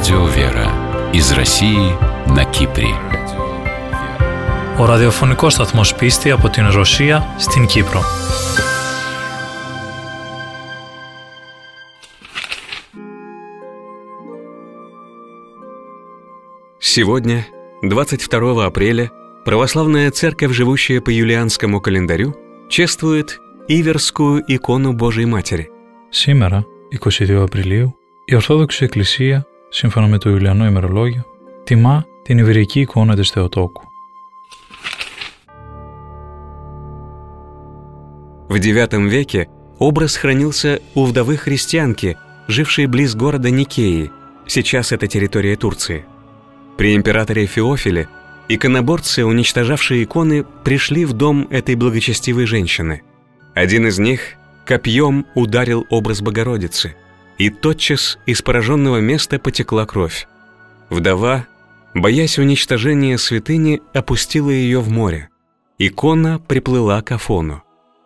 Радио Вера из России на Κύπρη. Ο ραδιοφωνικός σταθμός Πίστη από την Ρωσία στην Κύπρο. Сегодня, 22 апреля, православная церковь, живущая по юлианскому календарю, чествует Иверскую икону Божией Матери. Σήμερα, 22 Απριλίου, η Ορθόδοξη Εκκλησία, σύμφωνα με το Ιουλιανό ημερολόγιο, τιμά την Ιβηρική εικόνα της Θεοτόκου. В IX веке образ хранился у вдовы христианки, жившей близ города Никеи, сейчас это территория Турции. При императоре Феофиле иконоборцы, уничтожавшие иконы, пришли в дом этой благочестивой женщины. Один из них копьем ударил образ Богородицы, и тотчас из пораженного места потекла кровь. Вдова, боясь уничтожения святыни, опустила ее в море. Икона приплыла к Афону.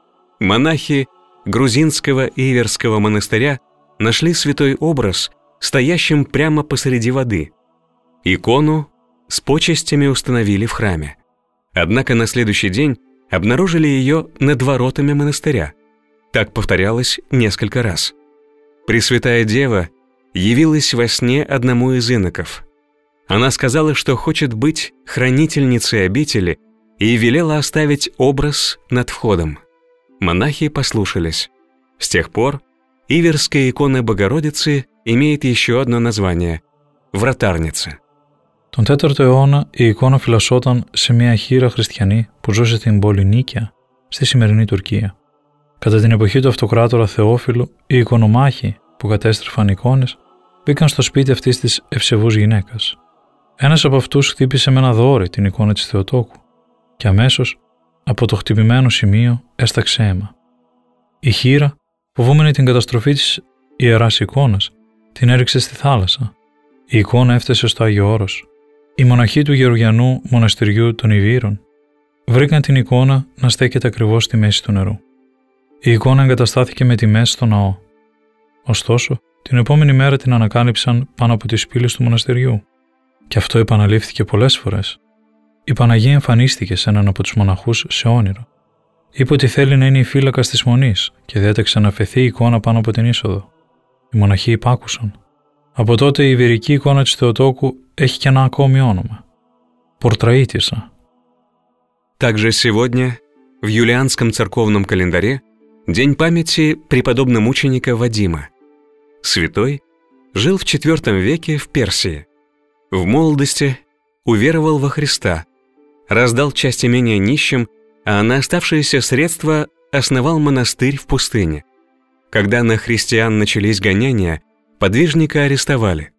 Монахи грузинского Иверского монастыря нашли святой образ, стоящим прямо посреди воды. Икону с почестями установили в храме. Однако на следующий день обнаружили ее над воротами монастыря. Так повторялось несколько раз. Пресвятая Дева явилась во сне одному из иноков. Она сказала, что хочет быть хранительницей обители, и велела оставить образ над входом. Монахи послушались. С тех пор Иверская икона Богородицы имеет еще одно название – Вратарница. Τον 4ο αιώνα η εικόνα φυλασσόταν σε μια χήρα χριστιανή που ζούσε στην πόλη Νίκαια, στη σημερινή Τουρκία. Κατά την εποχή του αυτοκράτορα Θεόφιλου, οι εικονομάχοι που κατέστρεφαν εικόνες μπήκαν στο σπίτι αυτής της ευσεβούς γυναίκας. Ένας από αυτούς χτύπησε με ένα δόρυ την εικόνα της Θεοτόκου και αμέσως από το χτυπημένο σημείο έσταξε αίμα. Η χήρα, φοβούμενη την καταστροφή της ιεράς εικόνας, την έριξε στη θάλασσα. Η εικόνα έφτασε στο Άγιο Όρος. Οι μοναχοί του Γεωργιανού μοναστηριού των Ιβύρων βρήκαν την εικόνα να στέκεται ακριβώς στη μέση του νερού. Η εικόνα εγκαταστάθηκε με τη μέση στο ναό. Ωστόσο, την επόμενη μέρα την ανακάλυψαν πάνω από τις πύλες του μοναστηριού. Και αυτό επαναλήφθηκε πολλές φορές. Η Παναγία εμφανίστηκε σε έναν από τους μοναχούς σε όνειρο. Είπε ότι θέλει να είναι η φύλακας της Μονής και διέταξε να αφαιθεί η εικόνα πάνω από την είσοδο. Οι μοναχοί υπάκουσαν. Από τότε η Ιβηρική εικόνα της Θεοτόκου έχει και ένα ακόμη όνομα. Портраитиса. Также сегодня, в юлианском церковном календаре, день памяти преподобномученика Вадима. Святой жил в IV веке в Персии. В молодости уверовал во Христа, раздал часть имения нищим, а на оставшиеся средства основал монастырь в пустыне. Когда на христиан начались гонения, подвижника арестовали.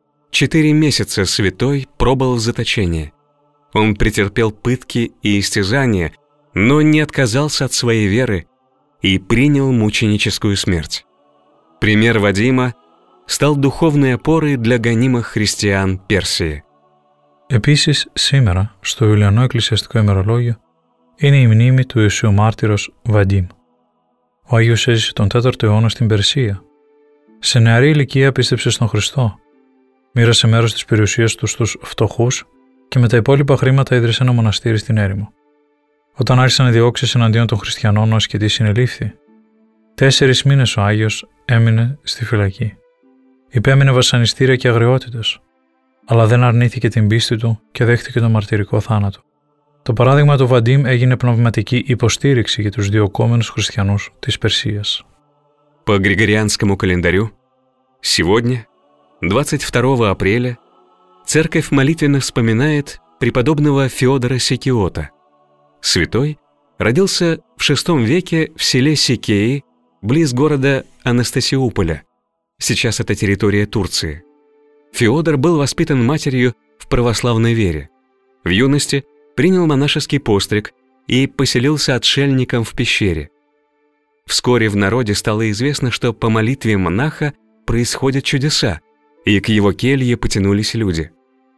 4 месяца святой пробыл в заточении. Он претерпел пытки и истязания, но не отказался от своей веры и принял мученическую смерть. Пример Вадима стал духовной опорой для гонимых христиан Персии. Επίσης, σήμερα, στο Ιουλιανό Εκκλησιαστικό ημερολόγιο, είναι η μνήμη του Ιησού μάρτυρος Βαντίμ. Ο Άγιος έζησε τον 4ο αιώνα στην Περσία. Σε νεαρή ηλικία πίστεψε στον Χριστό. Μοίρασε μέρος της περιουσίας του στους φτωχούς και με τα υπόλοιπα χρήματα ίδρυσε ένα μοναστήρι στην έρημο. Όταν άρχισαν οι διώξεις εναντίον των χριστιανών, ο ασκητής συνελήφθη. 4 μήνες ο Άγιος έμεινε στη φυλακή. Υπέμεινε βασανιστήρια και αγριότητες, αλλά δεν αρνήθηκε την πίστη του και δέχτηκε τον μαρτυρικό θάνατο. Το παράδειγμα του Βαντίμ έγινε πνευματική υποστήριξη για τους διωκόμενους χριστιανούς της Περσίας. По Григорианскому календарю, сегодня, 22 апреля, церковь молитвенно вспоминает преподобного Феодора Сикиота. Святой родился в VI веке в селе Сикеи, близ города Анастасиуполя. Сейчас это территория Турции. Феодор был воспитан матерью в православной вере. В юности принял монашеский постриг и поселился отшельником в пещере. Вскоре в народе стало известно, что по молитве монаха происходят чудеса, и к его келье потянулись люди.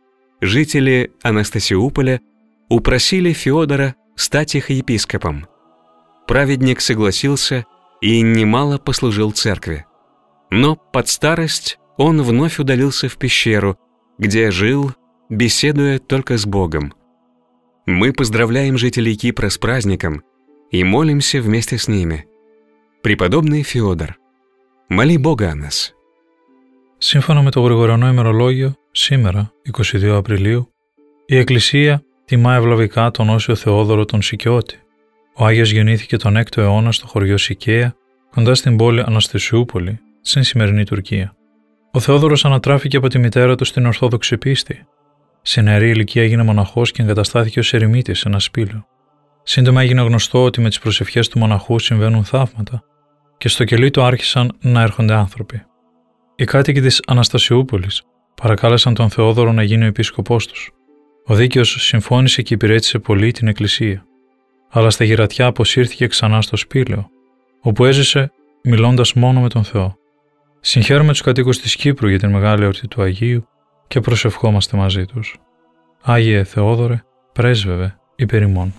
Жители Анастасиуполя упросили Феодора стать их епископом. Праведник согласился и немало послужил церкви. Но под старость он вновь удалился в пещеру, где жил, беседуя только с Богом. Мы поздравляем жителей Кипра с праздником и молимся вместе с ними. Преподобный Феодор, моли Бога о нас. Σύμφωνα με το Γρηγοριανό ημερολόγιο, σήμερα, 22 Απριλίου, η Εκκλησία τιμά ευλαβικά τον Όσιο Θεόδωρο τον Σικαιώτη. Ο Άγιος γεννήθηκε τον 6ο αιώνα στο χωριό Σικαία, κοντά στην πόλη Αναστασιούπολη, στην σημερινή Τουρκία. Ο Θεόδωρος ανατράφηκε από τη μητέρα του στην Ορθόδοξη πίστη. Σε νεαρή ηλικία έγινε μοναχός και εγκαταστάθηκε ως ερημίτης σε ένα σπήλαιο. Σύντομα έγινε γνωστό ότι με τις προσευχές του μοναχού συμβαίνουν θαύματα και στο κελί του άρχισαν να έρχονται άνθρωποι. Οι κάτοικοι της Αναστασιούπολης παρακάλεσαν τον Θεόδωρο να γίνει ο επίσκοπός τους. Ο δίκαιος συμφώνησε και υπηρέτησε πολύ την Εκκλησία. Αλλά στα γυρατιά αποσύρθηκε ξανά στο σπήλαιο, όπου έζησε μιλώντας μόνο με τον Θεό. Συγχαίρουμε τους κατοίκους της Κύπρου για την μεγάλη εορτή του Αγίου και προσευχόμαστε μαζί τους. Άγιε Θεόδωρε, πρέσβευε υπέρ ημών.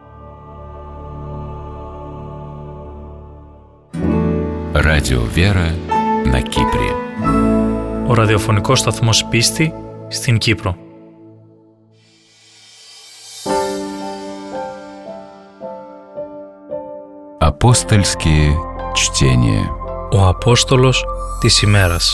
Радио Вера на Κύπρη. Ο ραδιοφωνικός σταθμός Πίστη στην Κύπρο. Апостольские чтения. Ο Απόστολος της ημέρας.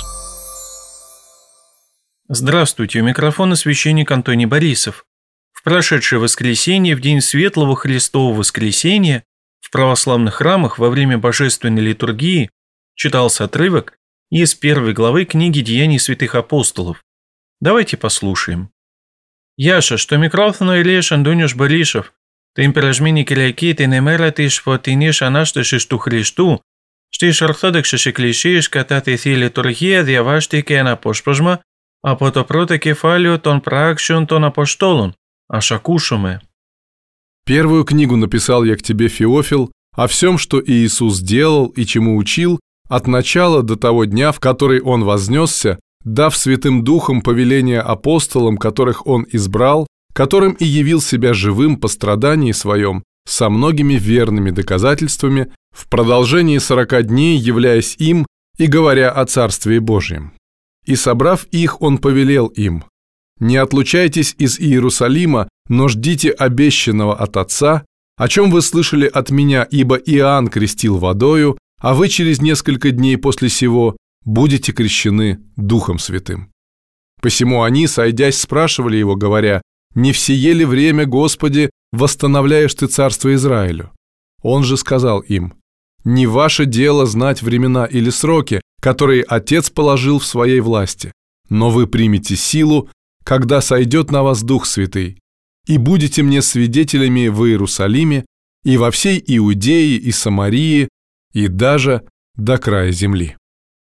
Здравствуйте, у микрофона священник Антоний Борисов. В прошедшее воскресенье, в день Светлого Христового Воскресения, в православных храмах во время божественной литургии читался отрывок из первой главы книги «Деяний святых апостолов». Давайте послушаем. «Яша, что микрофон Ильеш Антониуш Борисов, την περασμένη Κυριακή την ημέρα της φωτεινής Ανάστασης του Χριστού, στις Ορθόδοξες Εκκλησίες κατά τη Θεία Λειτουργία διαβάστηκε ένα απόσπασμα από το πρώτο κεφάλαιο των πράξεων των Αποστόλων. Ας ακούσουμε. Первую книгу написал я к тебе, Феофил, о всем, что Иисус делал и чему учил, от начала до того дня, в который Он вознесся, дав Святым Духом повеления апостолам, которых Он избрал, которым и явил себя живым по страдании своем, со многими верными доказательствами, в продолжении 40 дней являясь им и говоря о Царстве Божьем. И собрав их, Он повелел им: «Не отлучайтесь из Иерусалима, но ждите обещанного от Отца, о чем вы слышали от меня, ибо Иоанн крестил водою, а вы через несколько дней после сего будете крещены Духом Святым». Посему они, сойдясь, спрашивали его, говоря: «Не в сие ли время, Господи, восстановляешь Ты царство Израилю?» Он же сказал им: «Не ваше дело знать времена или сроки, которые Отец положил в своей власти, но вы примете силу, когда сойдет на вас Дух Святый, и будете мне свидетелями в Иерусалиме и во всей Иудее и Самарии, и даже до края земли».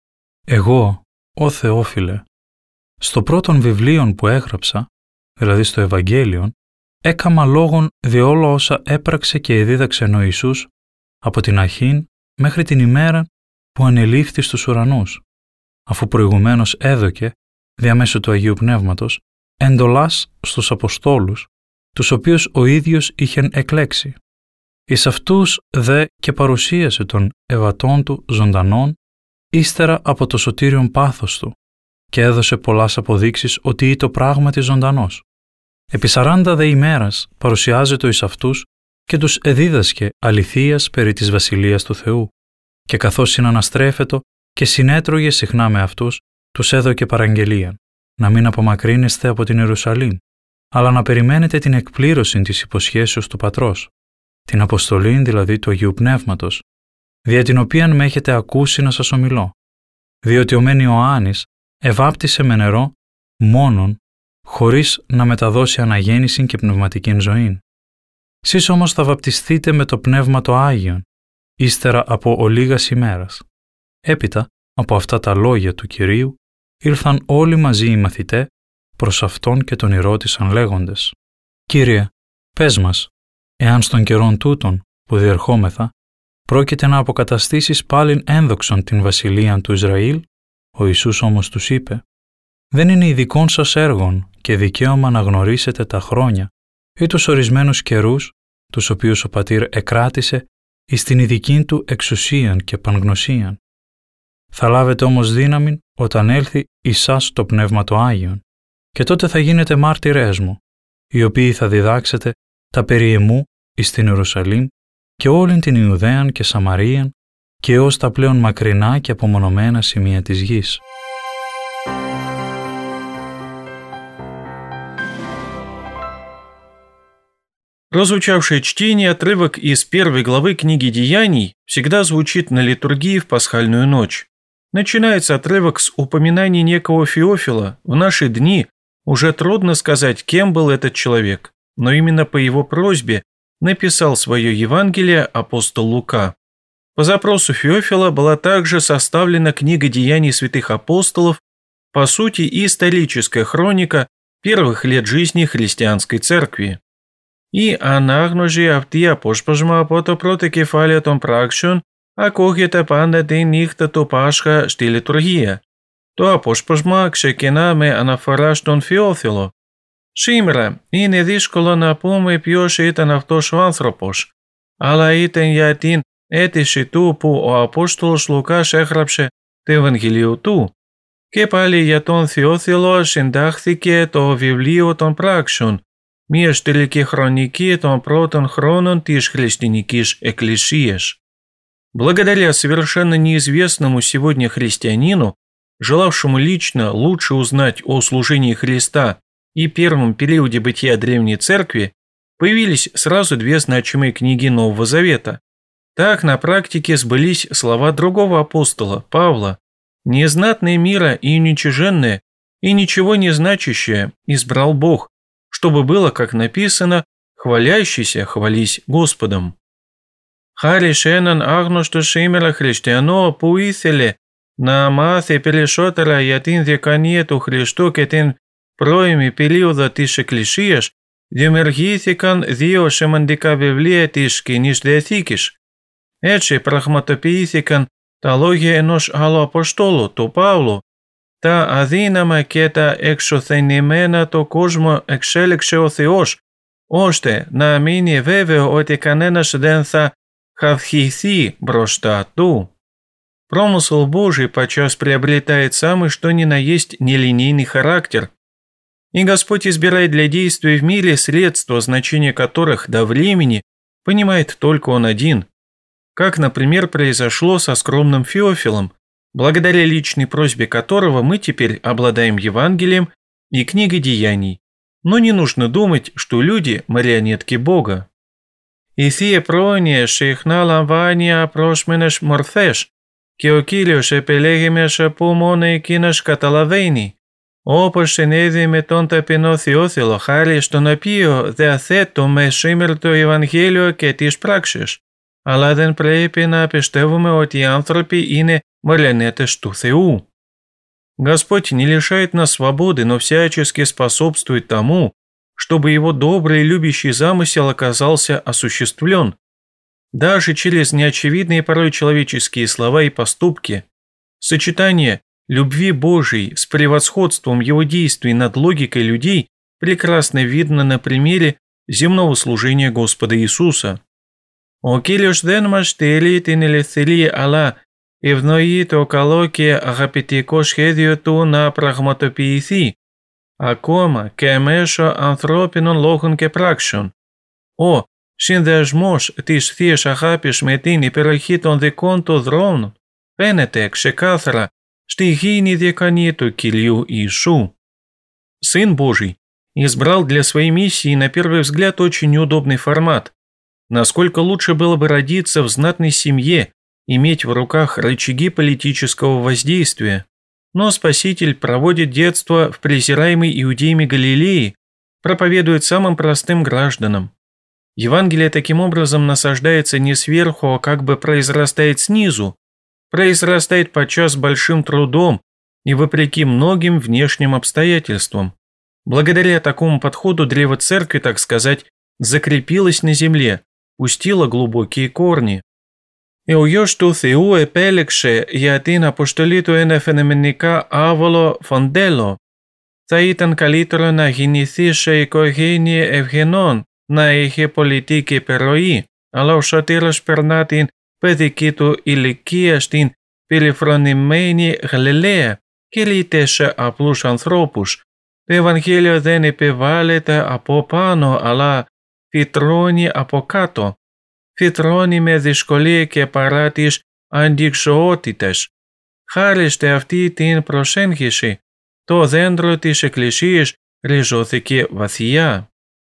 Εγώ, ο Θεόφιλε, στο πρώτον βιβλίον που έγραψα, δηλαδή στο Ευαγγέλιον, έκαμα λόγον διόλα όσα έπραξε και εδίδαξεν ο Ιησούς από την αρχήν μέχρι την ημέρα που ανελήφθη στους ουρανούς, αφού προηγουμένως έδωκε, διαμέσου του Αγίου Πνεύματος, εντολάς στους Αποστόλους, τους οποίους ο ίδιος είχεν εκλέξει. Εις αυτούς δε και παρουσίασε τον ευατών του ζωντανών, ύστερα από το σωτήριον πάθος του, και έδωσε πολλάς αποδείξεις ότι είτο πράγματι ζωντανός. Επί 40 δε ημέρας παρουσιάζεται εις αυτούς και τους εδίδασκε αληθείας περί της Βασιλείας του Θεού, και καθώς συναναστρέφετο και συνέτρωγε συχνά με αυτούς, τους έδωκε παραγγελίαν, να μην απομακρύνεστε από την Ιερουσαλήμ, αλλά να περιμένετε την εκπλήρωση της υποσχέσεως του Πατρός, την αποστολή δηλαδή του Αγίου Πνεύματος, δια την οποίαν με έχετε ακούσει να σας ομιλώ, διότι ο μεν Ιωάννης ευάπτισε με νερό μόνον, χωρίς να μεταδώσει αναγέννηση και πνευματικήν ζωήν. Σεις όμως θα βαπτιστείτε με το Πνεύμα το Άγιον, ύστερα από ολίγας ημέρας. Έπειτα, από αυτά τα λόγια του Κυρίου, ήλθαν όλοι μαζί οι μαθητέ προς Αυτόν και τον ρώτησαν λέγοντες: «Κύριε, πες μας, εάν στον καιρόν τούτον που διερχόμεθα, πρόκειται να αποκαταστήσεις πάλιν ένδοξον την βασιλείαν του Ισραήλ?» Ο Ιησούς όμως τους είπε: «Δεν είναι ειδικών σας έργων και δικαίωμα να γνωρίσετε τα χρόνια ή τους ορισμένους καιρούς, τους οποίους ο Πατήρ εκράτησε εις την ειδικήν του εξουσίαν και πανγνωσίαν. Θα λάβετε όμως δύναμη όταν έλθει εις σας το Πνεύμα το Άγιον, και τότε θα γίνετε μάρτυρές μου, οι οποίοι θα διδάξετε τα περί εμού εις την Ιερουσαλήμ και όλην την Ιουδαίαν και Σαμαρίαν και έως τα πλέον μακρινά και απομονωμένα σημεία της γης. Прозвучавшее чтение отрывок из первой главы книги Деяний всегда звучит на литургии в пасхальную ночь. Начинается отрывок с упоминания некого Феофила. В наши дни уже трудно сказать, кем был этот человек, но именно по его просьбе написал свое Евангелие апостол Лука. По запросу Феофила была также составлена книга Деяний святых апостолов, по сути и историческая хроника первых лет жизни христианской церкви. Η ανάγνωση αυτή απόσπασμα από το πρώτο κεφάλαιο των πράξεων ακούγεται πάντα τη νύχτα του Πάσχα στη λειτουργία. Το απόσπασμα ξεκινά με αναφορά στον Φεόφιλο. Σήμερα είναι δύσκολο να πούμε ποιος ήταν αυτός ο άνθρωπος, αλλά ήταν για την αίτηση του που ο Απόστολος Λουκάς έγραψε το Ευαγγελίο του. Και πάλι για τον Θεόφιλο συντάχθηκε το βιβλίο των πράξεων, μια ιστορική χρονική των πρώτων χρόνων της Χριστιανικής Εκκλησίας. Благодаря совершенно неизвестному сегодня христианину, желавшему лично лучше узнать о служении Христа и первом периоде бытия Древней Церкви, появились сразу две значимые книги Нового Завета. Так на практике сбылись слова другого апостола, Павла: «Незнатное мира и уничиженное, и ничего не значащее избрал Бог, чтобы было, как написано, хвалящийся хвались Господом». Χάρη έναν άγνωστο σήμερα χριστιανό που ήθελε να μάθει περισσότερα για την διακονία του Χριστού και την πρώιμη περίοδο της Εκκλησίας, δημιουργήθηκαν δύο σημαντικά βιβλία της Καινής Διαθήκης. Έτσι πραγματοποιήθηκαν τα λόγια ενός άλλου Αποστόλου, του Παύλου. Τα αδύναμα και τα εξωθενημένα το κόσμο εξέλιξε ο Θεός, ώστε να μείνει βέβαιο ότι κανένας δεν θα хавхиси брошта ту. Промысел Божий подчас приобретает самый что ни на есть нелинейный характер, и Господь избирает для действий в мире средства, значение которых до времени понимает только Он один, как, например, произошло со скромным Феофилом, благодаря личной просьбе которого мы теперь обладаем Евангелием и книгой Деяний. Но не нужно думать, что люди – марионетки Бога. Η Θεία Πρόνοια συχνά λαμβάνει απρόσμενες μορφές και ο Κύριος επιλέγει μέσα που μόνο εκείνος καταλαβαίνει, όπως συνέβη με τον ταπεινό Θεόφιλο, χάρη στον οποίο διαθέτουμε σήμερα το Ευαγγέλιο και τις πράξεις. Αλλά δεν πρέπει να πιστεύουμε ότι οι άνθρωποι είναι марионетες του Θεού. Господь не лишает нас свободы, но всячески способствует тому, чтобы его добрый и любящий замысел оказался осуществлен, даже через неочевидные порой человеческие слова и поступки. Сочетание любви Божией с превосходством его действий над логикой людей прекрасно видно на примере земного служения Господа Иисуса. «Ο Κύριος δεν μας στείλει την ελευθερία, αλλά ευνοεί το καλό και αγαπητικό σχέδιο του να πραγματοποιηθεί, ακόμα και μέσω ανθρώπινων λόγων και πράξεων. Ο συνδεσμός της Θείας Αγάπης με την υπεροχή των δικών του δρόμων φαίνεται ξεκάθαρα στη γήινη διακονία του Κυρίου Иису. Сын Божий избрал для своей миссии на первый взгляд очень неудобный формат. Насколько лучше было бы родиться в знатной семье, иметь в руках рычаги политического воздействия. Но Спаситель проводит детство в презираемой иудеями Галилее, проповедует самым простым гражданам. Евангелие таким образом насаждается не сверху, а как бы произрастает снизу, произрастает подчас большим трудом и вопреки многим внешним обстоятельствам. Благодаря такому подходу древо церкви, так сказать, закрепилось на земле, пустило глубокие корни. Ο Υιός του Θεού επέλεξε για την αποστολή του ένα φαινομενικά άβολο φοντέλο. Θα ήταν καλύτερο να γεννηθεί σε οικογένεια ευγενών, να είχε πολιτική επιρροή, αλλά ο σωτήρας περνά την παιδική του ηλικία στην περιφρονημένη γλελαία και λύτεσε απλούς ανθρώπους. Το Ευαγγέλιο δεν επιβάλλεται από πάνω, αλλά φυτρώνει από κάτω. Φυτρώνει με δυσκολία και παρά τις αντικσοότητες. Χάρη σε αυτή την προσέγγιση, το δέντρο της Εκκλησίας ριζώθηκε βαθιά.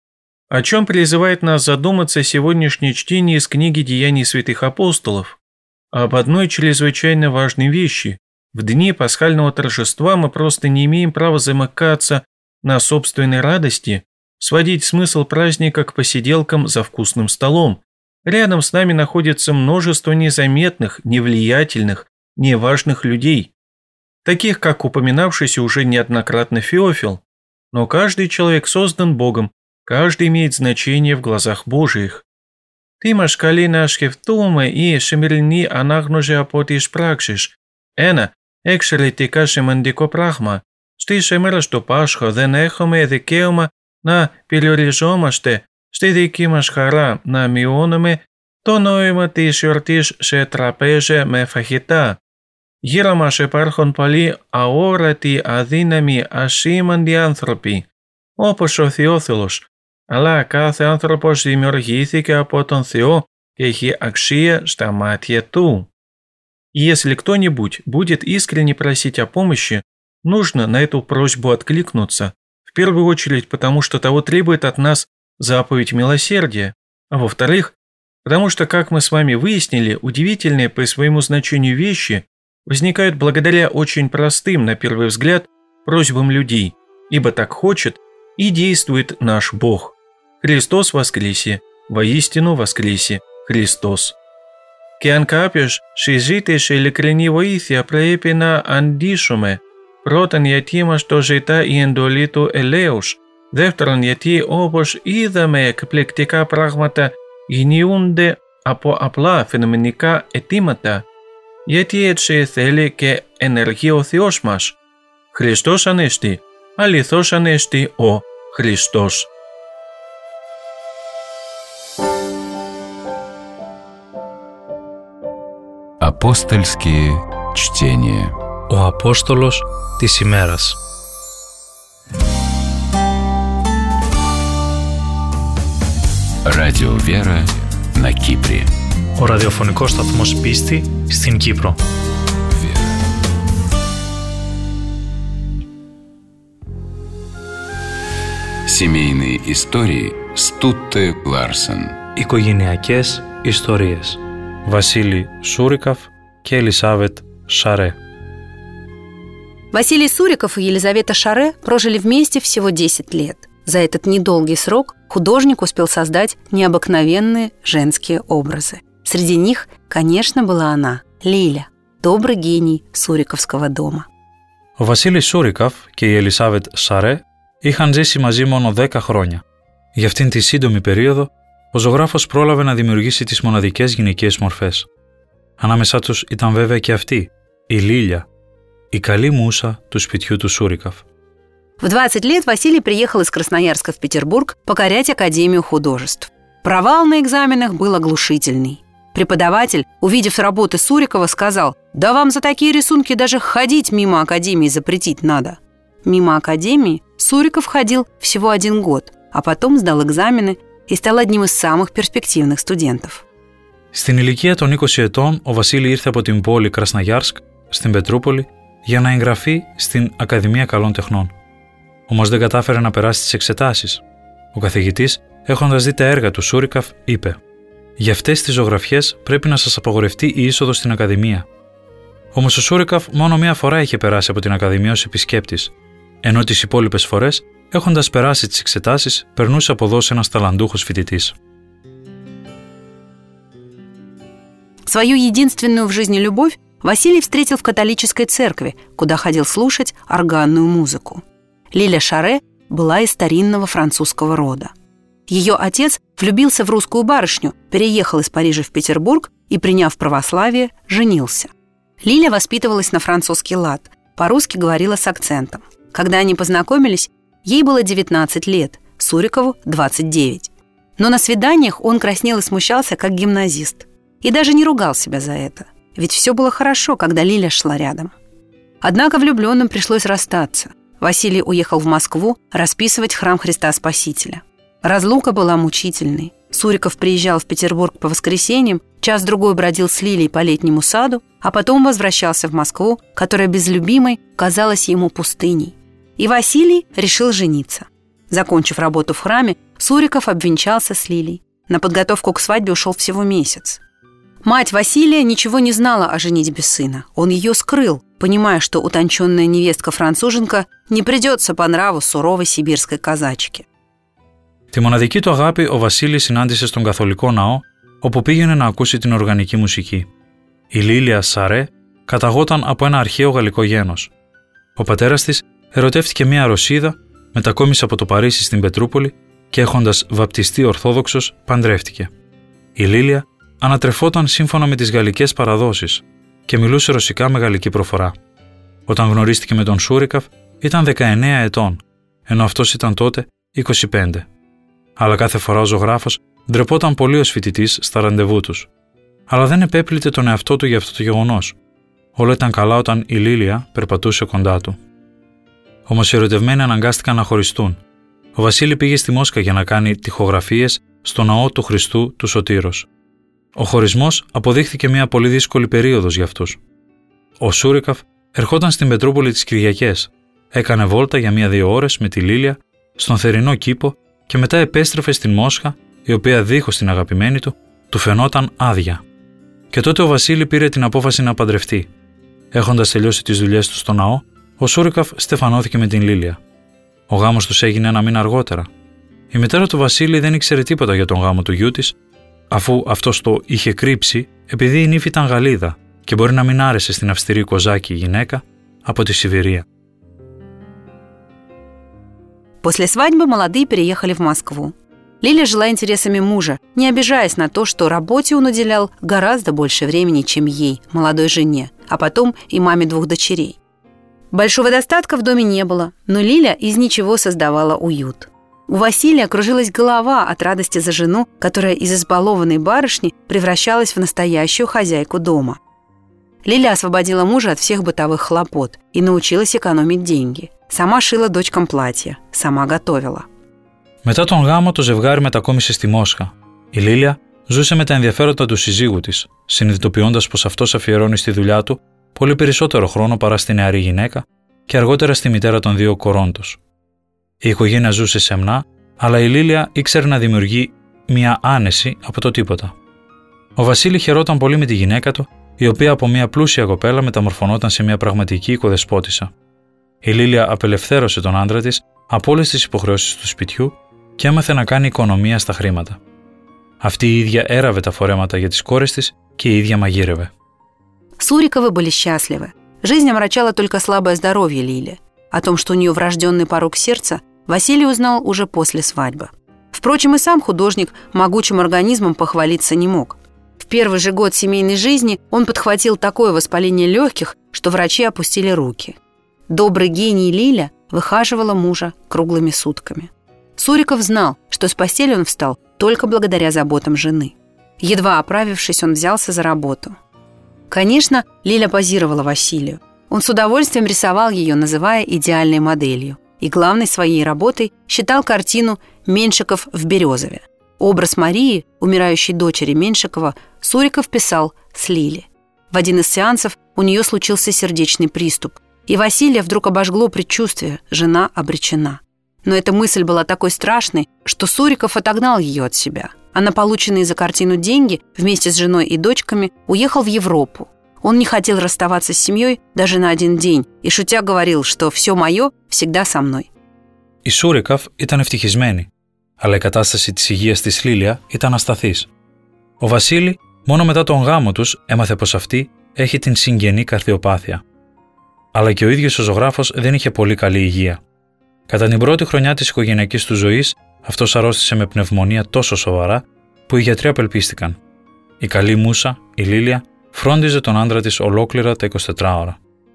О чем призывает нас задуматься сегодняшнее чтение из книги «Деяний святых апостолов»? Об одной чрезвычайно важной вещи. В дни пасхального торжества мы просто не имеем права замыкаться на собственной радости, сводить смысл праздника к посиделкам за вкусным столом. Рядом с нами находится множество незаметных, невлиятельных, неважных людей, таких как упоминавшийся уже неоднократно Феофил. Но каждый человек создан Богом, каждый имеет значение в глазах Божиих. Τι μας καλεί να σκεφτούμε η σημερινή ανάγνωση από τις πράξεις. Ένα εξαιρετικά σημαντικό πράγμα. Στις ημέρες του Πάσχα δεν έχουμε δικαίωμα να περιοριζόμαστε στη δική μας χαρά, να μειώνουμε το νόημα της εορτής σε τραπέζια με φαγητά. Γύρω μας υπάρχουν πολλοί αόρατοι, αδύναμοι, ασήμαντοι άνθρωποι, όπως ο Θεόφιλος, αλλά κάθε άνθρωπος δημιουργήθηκε από τον Θεό και έχει αξία στα μάτια Του. Если кто-нибудь будет искренне просить о помощи, нужно на эту просьбу откликнуться, в первую очередь потому, что того требует от нас заповедь милосердия, а во-вторых, потому что, как мы с вами выяснили, удивительные по своему значению вещи возникают благодаря очень простым, на первый взгляд, просьбам людей, ибо так хочет и действует наш Бог. Христос воскресе, воистину воскресе Χριστός. Και αν κάποιος συζήτησε ειλικρινή βοήθεια πρέπει να αντίσουμε. Πρώτον γιατί μας το ζητά η εντολή του ελέους. Δεύτερον γιατί όπως είδαμε εκπληκτικά πράγματα γεννιούνται από απλά φαινομενικά αιτήματα. Γιατί έτσι θέλει και ενεργεί ο Θεός μας. Χριστός Ανέστη, αληθώς Ανέστη ο Χριστός. Апостольские чтения. Ο Απόστολος της ημέρας. Радио Вера на Кипре. Ο ραδιοφωνικός σταθμός Πίστη στην Κύπρο. Семейные истории с Тутте Ларсен. Οικογενειακές ιστορίες. Василий Суриков και Елизавет Шаре. Василий Суриков и Елизавета Шаре прожили вместе всего 10 лет. За этот недолгий срок художник успел создать необыкновенные женские образы. Среди них, конечно, была она, Лиля, добрый гений Суриковского дома. Ο Βασίλης Σούρικοφ και η Ελισάβετ Σαρέ είχαν ζήσει μαζί μόνο 10 χρόνια. Για αυτήν τη σύντομη περίοδο, ο ζωγράφος πρόλαβε να δημιουργήσει τις μοναδικές γυναικείες μορφές. Ανάμεσά τους ήταν βέβαια και αυτή, η Λίλια, η καλή μούσα του σπιτιού του Суриков. В 20 лет Василий приехал из Красноярска в Петербург покорять Академию художеств. Провал на экзаменах был оглушительный. Преподаватель, увидев работы Сурикова, сказал: «Да вам за такие рисунки даже ходить мимо Академии запретить надо». Мимо Академии Суриков ходил всего 1 год, а потом сдал экзамены и стал одним из самых перспективных студентов. Στην ηλικία των 20 ετών, ο Βασίλη ήρθε από την πόλη Κρασναγιάρσκ, στην Πετρούπολη, για να εγγραφεί στην Ακαδημία Καλών Τεχνών. Όμως δεν κατάφερε να περάσει τις εξετάσεις. Ο καθηγητής, έχοντας δει τα έργα του Суриков, είπε: «Για αυτές τις ζωγραφιές πρέπει να σας απαγορευτεί η είσοδος στην Ακαδημία». Όμως ο Суриков μόνο μία φορά είχε περάσει από την Ακαδημία ως επισκέπτης, ενώ τις υπόλοιπες φορές, έχοντας περάσει τις εξετάσεις, περνούσε από εδώ ένας ταλαντούχος φοιτητής. Свою единственную в жизни любовь Василий встретил в католической церкви, куда ходил слушать органную музыку. Лиля Шаре была из старинного французского рода. Ее отец влюбился в русскую барышню, переехал из Парижа в Петербург и, приняв православие, женился. Лиля воспитывалась на французский лад, по-русски говорила с акцентом. Когда они познакомились, ей было 19 лет, Сурикову 29. Но на свиданиях он краснел и смущался, как гимназист. И даже не ругал себя за это. ведь все было хорошо, когда Лиля шла рядом. Однако влюбленным пришлось расстаться. Василий уехал в Москву расписывать храм Христа Спасителя. Разлука была мучительной. Суриков приезжал в Петербург по воскресеньям, час-другой бродил с Лилией по летнему саду, а потом возвращался в Москву, которая без любимой казалась ему пустыней. И Василий решил жениться. Закончив работу в храме, Суриков обвенчался с Лилией. На подготовку к свадьбе ушел всего месяц. Мать Василия ничего не знала о женитьбе сына. Он ее скрыл, понимая, что утонченная невестка-француженка не придется по нраву суровой сибирской казачке. Τη μοναδική του αγάπη ο Βασίλης συνάντησε στον Καθολικό Ναό, όπου πήγαινε να ακούσει την οργανική μουσική. Η Λίλια Σαρέ καταγόταν από ένα αρχαίο γαλλικό γένος. Ο πατέρας της ερωτεύτηκε μια Ρωσίδα, μετακόμισε από το Παρίσι στην Πετρούπολη και έχοντας βαπτιστεί Ορθόδοξος παντρεύτηκε. Η Λίλια ανατρεφόταν σύμφωνα με τις γαλλικές παραδόσεις και μιλούσε ρωσικά με γαλλική προφορά. Όταν γνωρίστηκε με τον Σούρικαφ ήταν 19 ετών, ενώ αυτός ήταν τότε 25. Αλλά κάθε φορά ο ζωγράφος ντρεπόταν πολύ ως φοιτητής στα ραντεβού τους. Αλλά δεν επέπλητε τον εαυτό του για αυτό το γεγονός. Όλα ήταν καλά όταν η Λίλια περπατούσε κοντά του. Όμως οι ερωτευμένοι αναγκάστηκαν να χωριστούν. Ο Βασίλη πήγε στη Μόσχα για να κάνει τοιχογραφίες στο ναό του Χριστού του Σωτήρος. Ο χωρισμός αποδείχθηκε μια πολύ δύσκολη περίοδος για αυτούς. Ο Σούρικαφ ερχόταν στην Πετρούπολη τις Κυριακές, έκανε βόλτα για 1-2 ώρες με τη Λίλια στον θερινό κήπο και μετά επέστρεφε στην Μόσχα, η οποία δίχως την αγαπημένη του φαινόταν άδεια. Και τότε ο Βασίλη πήρε την απόφαση να παντρευτεί. Έχοντας τελειώσει τις δουλειές του στο ναό, ο Σούρικαφ στεφανώθηκε με την Λίλια. Ο γάμος τους έγινε 1 μήνα αργότερα. Η μητέρα του Βασίλη δεν ήξερε τίποτα για τον γάμο του γιού της, αφού αυτός το είχε κρύψει επειδή η νύφη ήταν Γαλλίδα και μπορεί να μην άρεσε στην αυστηρή κοζάκη γυναίκα από τη Σιβηρία. После свадьбы молодые переехали в Москву. Лиля жила интересами мужа, не обижаясь на то, что работе он уделял гораздо больше времени, чем ей, молодой жене, а потом и маме 2 дочерей. Большого достатка в доме не было, но Лиля из ничего создавала уют. У Василия кружилась голова от радости за жену, которая из избалованной барышни превращалась в настоящую хозяйку дома. Лиля освободила мужа от всех бытовых хлопот и научилась экономить деньги. Сама шила дочкам платья, сама готовила. Μετά τον γάμο, το ζευγάρι μετακόμισε στη Μόσχα. Η Λίλια ζούσε με τα ενδιαφέροντα του συζύγου της, συνειδητοποιώντας πως αυτός αφιερώνει στη δουλειά του πολύ περισσότερο χρόνο παρά στη νεαρή γυναίκα και αργότερα στη μητέρα των 2 κορών τους. Η οικογένεια ζούσε σεμνά, αλλά η Λίλια ήξερε να δημιουργεί μια άνεση από το τίποτα. Ο Βασίλη χαιρόταν πολύ με τη γυναίκα του, η οποία από μια πλούσια κοπέλα μεταμορφωνόταν σε μια πραγματική οικοδεσπότισσα. Η Λίλια απελευθέρωσε τον άντρα της από όλες τις υποχρεώσεις του σπιτιού και έμαθε να κάνει οικονομία στα χρήματα. Αυτή η ίδια έραβε τα φορέματα για τις κόρες της και η ίδια μαγείρευε. Суриковы были счастливы. Жизнь омрачала только слабое здоровье Лили. О том, что у нее врожденный порок сердца, Василий узнал уже после свадьбы. Впрочем, и сам художник могучим организмом похвалиться не мог. В первый же год семейной жизни он подхватил такое воспаление легких, что врачи опустили руки. Добрый гений Лиля выхаживала мужа круглыми сутками. Суриков знал, что с постели он встал только благодаря заботам жены. Едва оправившись, он взялся за работу. Конечно, Лиля позировала Василию. Он с удовольствием рисовал ее, называя идеальной моделью. И главной своей работой считал картину «Меншиков в Березове». Образ Марии, умирающей дочери Меншикова, Суриков писал с Лили. В один из сеансов у нее случился сердечный приступ, и Василия вдруг обожгло предчувствие – жена обречена. Но эта мысль была такой страшной, что Суриков отогнал ее от себя, а на полученные за картину деньги вместе с женой и дочками уехал в Европу. Он не хотел расставаться с семьей даже на 1 день и шутя говорил, что все мое всегда со мной. Η Σούρικαφ ήταν ευτυχισμένη, αλλά η κατάσταση της υγείας της Λίλια ήταν ασταθής. Ο Βασίλη μόνο μετά τον γάμο τους έμαθε πως αυτή έχει την συγγενή καρδιοπάθεια. Αλλά και ο ίδιος ο ζωγράφος δεν είχε πολύ καλή υγεία. Κατά την πρώτη χρονιά της οικογενειακής του ζωής, αυτός αρρώστησε με πνευμονία τόσο σοβαρά που οι γιατροί απελπίστηκαν. Η καλή μούσα, η Λίλια, φρόντιζε τον άντρα της ολόκληρα τα 24 ώρα.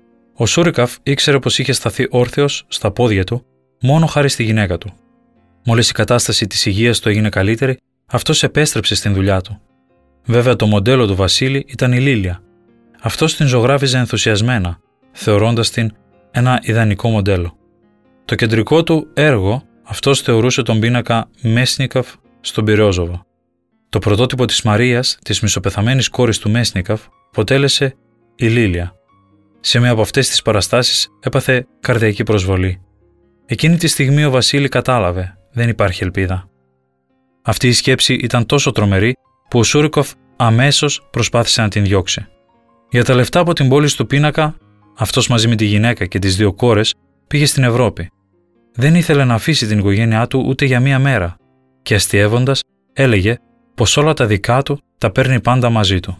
Ο Σούρικαφ ήξερε πως είχε σταθεί όρθιος στα πόδια του μόνο χάρη στη γυναίκα του. Μόλις η κατάσταση της υγείας του έγινε καλύτερη, αυτός επέστρεψε στην δουλειά του. Βέβαια, το μοντέλο του Βασίλη ήταν η Λίλια, Αυτός την ζωγράφιζε ενθουσιασμένα, θεωρώντας την ένα ιδανικό μοντέλο. Το κεντρικό του έργο, αυτός θεωρούσε τον πίνακα Μέσνικαφ στον Πυρόζοβο. Το πρωτότυπο της Μαρίας, της μισοπεθαμένης κόρης του Μέσνικαφ, αποτέλεσε η Λίλια. Σε μία από αυτές τις παραστάσεις έπαθε καρδιακή προσβολή. Εκείνη τη στιγμή ο Βασίλη κατάλαβε, δεν υπάρχει ελπίδα. Αυτή η σκέψη ήταν τόσο τρομερή που ο Σούρικοφ αμέσως προσπάθησε να την διώξει. Για τα λεφτά από την πώληση του πίνακα, αυτός μαζί με τη γυναίκα και τις 2 κόρες πήγε στην Ευρώπη. Δεν ήθελε να αφήσει την οικογένειά του ούτε για μία мέρα και αστιεύοντας έλεγε πως όλα τα δικά του τα παίρνει πάντα μαζί του.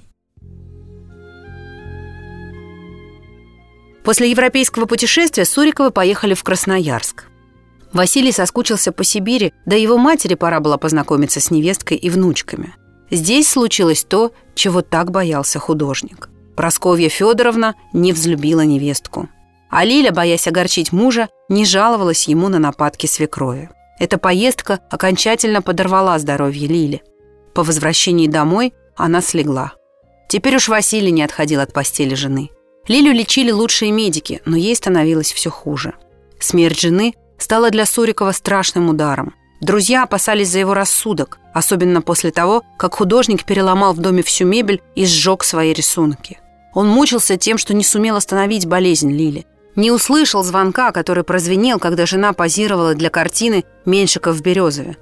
После европейского путешествия Суриковы поехали в Красноярск. Василий соскучился по Сибири, да его матери пора было познакомиться с невесткой и внучками. Здесь случилось то, чего так боялся художник. Прасковья Федоровна не взлюбила невестку. А Лиля, боясь огорчить мужа, не жаловалась ему на нападки свекрови. Эта поездка окончательно подорвала здоровье Лили. По возвращении домой она слегла. Теперь уж Василий не отходил от постели жены. Лилю лечили лучшие медики, но ей становилось все хуже. Смерть жены стала для Сурикова страшным ударом. Друзья опасались за его рассудок, особенно после того, как художник переломал в доме всю мебель и сжег свои рисунки. Он мучился тем, что не сумел остановить болезнь Лили. Не услышал звонка, который прозвенел, когда жена позировала для картины «Меньшиков в Березове».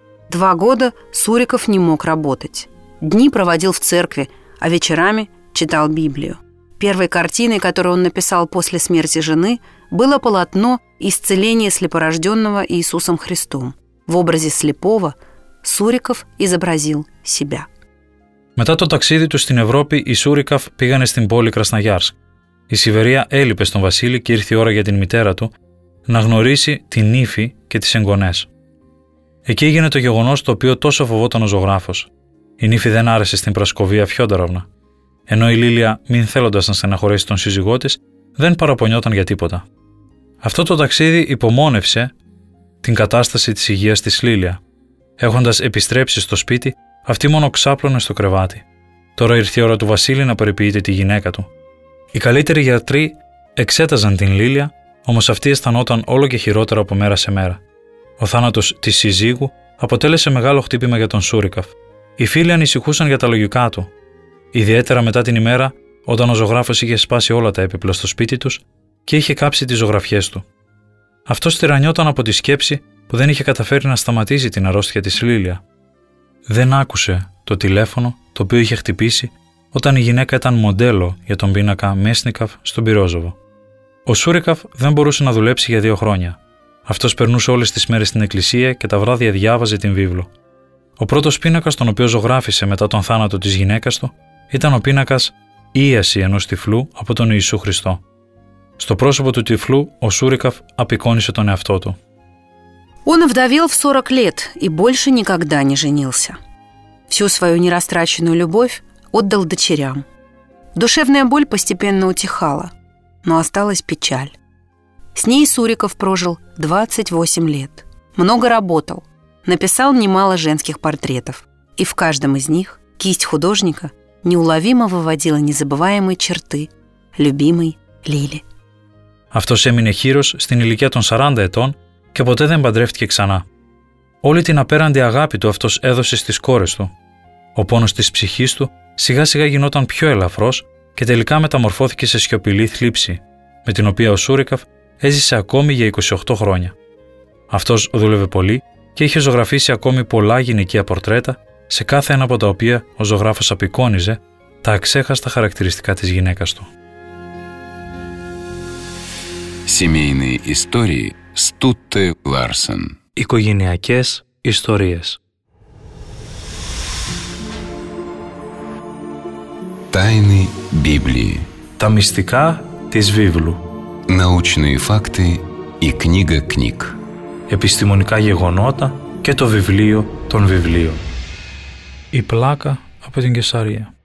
2 года Суриков не мог работать. Дни проводил в церкви, а вечерами читал Библию. Первой картиной, которую он написал после смерти жены, было полотно «Исцеление слепорожденного Иисусом Христом». В образе слепого Суриков изобразил себя. Μετά το ταξίδι του στην Ευρώπη, οι Σούρικαφ πήγανε στην πόλη Κρασναγιάρσκ. Η Σιβερία έλειπε στον Βασίλη και ήρθε η ώρα για την μητέρα του να γνωρίσει την ύφη και τις εγγονές. Εκεί έγινε το γεγονός το οποίο τόσο φοβόταν ο ζωγράφος. Η νύφη δεν άρεσε στην Πρασκοβία Φιόντοροβνα. Ενώ η Λίλια, μην θέλοντας να στεναχωρέσει τον σύζυγό της, δεν παραπονιόταν για τίποτα. Αυτό το ταξίδι υπομόνευσε την κατάσταση της υγείας της Λίλια. Έχοντας επιστρέψει στο σπίτι, αυτή μόνο ξάπλωνε στο κρεβάτι. Τώρα ήρθε η ώρα του Βασίλη να περιποιείται τη γυναίκα του. Οι καλύτεροι γιατροί εξέταζαν την Λίλια, όμως αυτή αισθανόταν όλο και χειρότερα από μέρα σε μέρα. Ο θάνατος της συζύγου αποτέλεσε μεγάλο χτύπημα για τον Σούρικαφ. Οι φίλοι ανησυχούσαν για τα λογικά του. Ιδιαίτερα μετά την ημέρα όταν ο ζωγράφος είχε σπάσει όλα τα έπιπλα στο σπίτι τους και είχε κάψει τις ζωγραφιές του. Αυτός τυραννιόταν από τη σκέψη που δεν είχε καταφέρει να σταματήσει την αρρώστια της Λίλια. Δεν άκουσε το τηλέφωνο το οποίο είχε χτυπήσει όταν η γυναίκα ήταν μοντέλο για τον πίνακα Μέσνικαφ στον Πυρόζοβο. Ο Σούρικαφ δεν μπορούσε να δουλέψει για 2 χρόνια. Αυτός περνούσε όλες τις μέρες στην εκκλησία και τα βράδια διάβαζε την βίβλο. Ο πρώτος πίνακας τον οποίο ζωγράφισε μετά τον θάνατο της γυναίκας του ήταν ο πίνακας «Ίαση ενός τυφλού από τον Ιησού Χριστό». Στο πρόσωπο του τυφλού ο Σούρικαφ απεικόνισε τον εαυτό του. Он овдовел в 40 лет и больше никогда не женился. Всю свою нерастраченную любовь отдал дочерям. Душевная боль постепенно утихала, но осталась печаль. С ней Суриков прожил 28 лет. Много работал, написал немало женских портретов, и в каждом из них кисть художника неуловимо выводила незабываемые черты любимой Лили. Αυτός έμεινε χήρος στην ηλικία των 40 ετών και ποτέ δεν παντρεύτηκε ξανά. Όλη την απέραντη αγάπη του αυτός έδωσε στις κόρες του. Ο πόνος της ψυχής του σιγά σιγά γινόταν πιο ελαφρός και τελικά μεταμορφώθηκε σε σιωπηλή θλίψη, με την οποία ο Σούρικαφ έζησε ακόμη για 28 χρόνια. Αυτός δούλευε πολύ και είχε ζωγραφίσει ακόμη πολλά γυναικεία πορτρέτα, σε κάθε ένα από τα οποία ο ζωγράφος απεικόνιζε τα αξέχαστα χαρακτηριστικά της γυναίκας του. Семейные истории с Тутте Ларсен. Οικογενειακές ιστορίες. Тайны Библии. Τα μυστικά της βίβλου. Научные факты и книга книг. Επιστημονικά γεγονότα και το βιβλίο των βιβλίων. Η πλάκα από την Κεσαρία.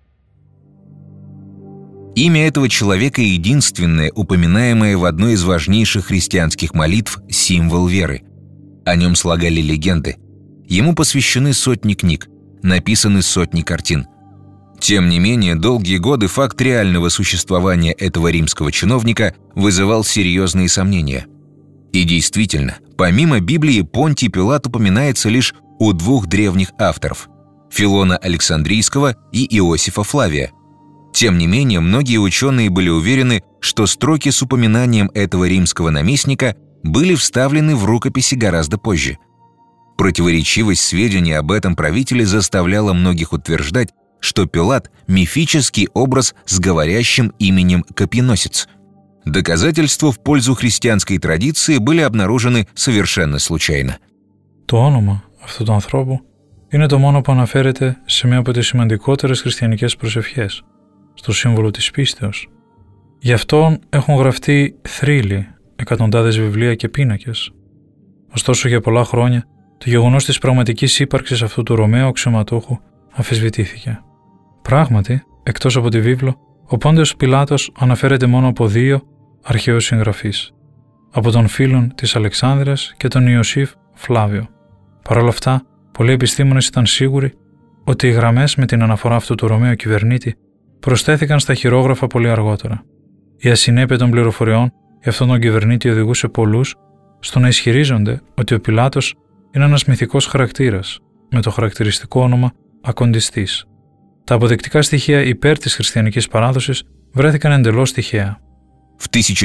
Имя этого человека единственное, упоминаемое в одной из важнейших христианских молитв «Символ веры». О нем слагали легенды. Ему посвящены сотни книг, написаны сотни картин. Тем не менее, долгие годы факт реального существования этого римского чиновника вызывал серьезные сомнения. И действительно, помимо Библии, Понтий Пилат упоминается лишь у двух древних авторов – Филона Александрийского и Иосифа Флавия. Тем не менее, многие ученые были уверены, что строки с упоминанием этого римского наместника были вставлены в рукописи гораздо позже. Противоречивость сведений об этом правителе заставляла многих утверждать, что Пилат – мифический образ с говорящим именем Копьеносец. Доказательства в пользу христианской традиции были обнаружены совершенно случайно. Το όνομα αυτού του ανθρώπου είναι το μόνο που αναφέρεται σε μια από τις σημαντικότερες χριστιανικές προσευχές, στο σύμβολο της πίστεως. Γι' αυτόν έχουν γραφτεί θρύλοι, εκατοντάδες βιβλία και πίνακες. Ωστόσο, για πολλά χρόνια, το γεγονός της πραγματικής ύπαρξης αυτού του Ρωμαίου αξιωματούχου αμφισβητήθηκε. Πράγματι, εκτός από τη βίβλο, ο Πόντιος Πιλάτος αναφέρεται μόνο από δύο αρχαίους συγγραφείς, από τον Φίλον της Αλεξάνδρειας και τον Ιωσήφ Φλάβιο. Παρ' όλα αυτά, πολλοί επιστήμονες ήταν σίγουροι ότι οι γραμμές με την αναφορά αυτού του Ρωμαίου κυβερνήτη προσθέθηκαν στα χειρόγραφα πολύ αργότερα. Η ασυνέπεια των πληροφοριών για αυτόν τον κυβερνήτη οδηγούσε πολλούς στο να ισχυρίζονται ότι ο Πιλάτος είναι ένας μυθικός χαρακτήρας με το χαρακτηριστικό όνομα Ακοντιστής. Τα αποδεικτικά στοιχεία υπέρ της χριστιανικής παράδοσης βρέθηκαν εντελώς τυχαία. В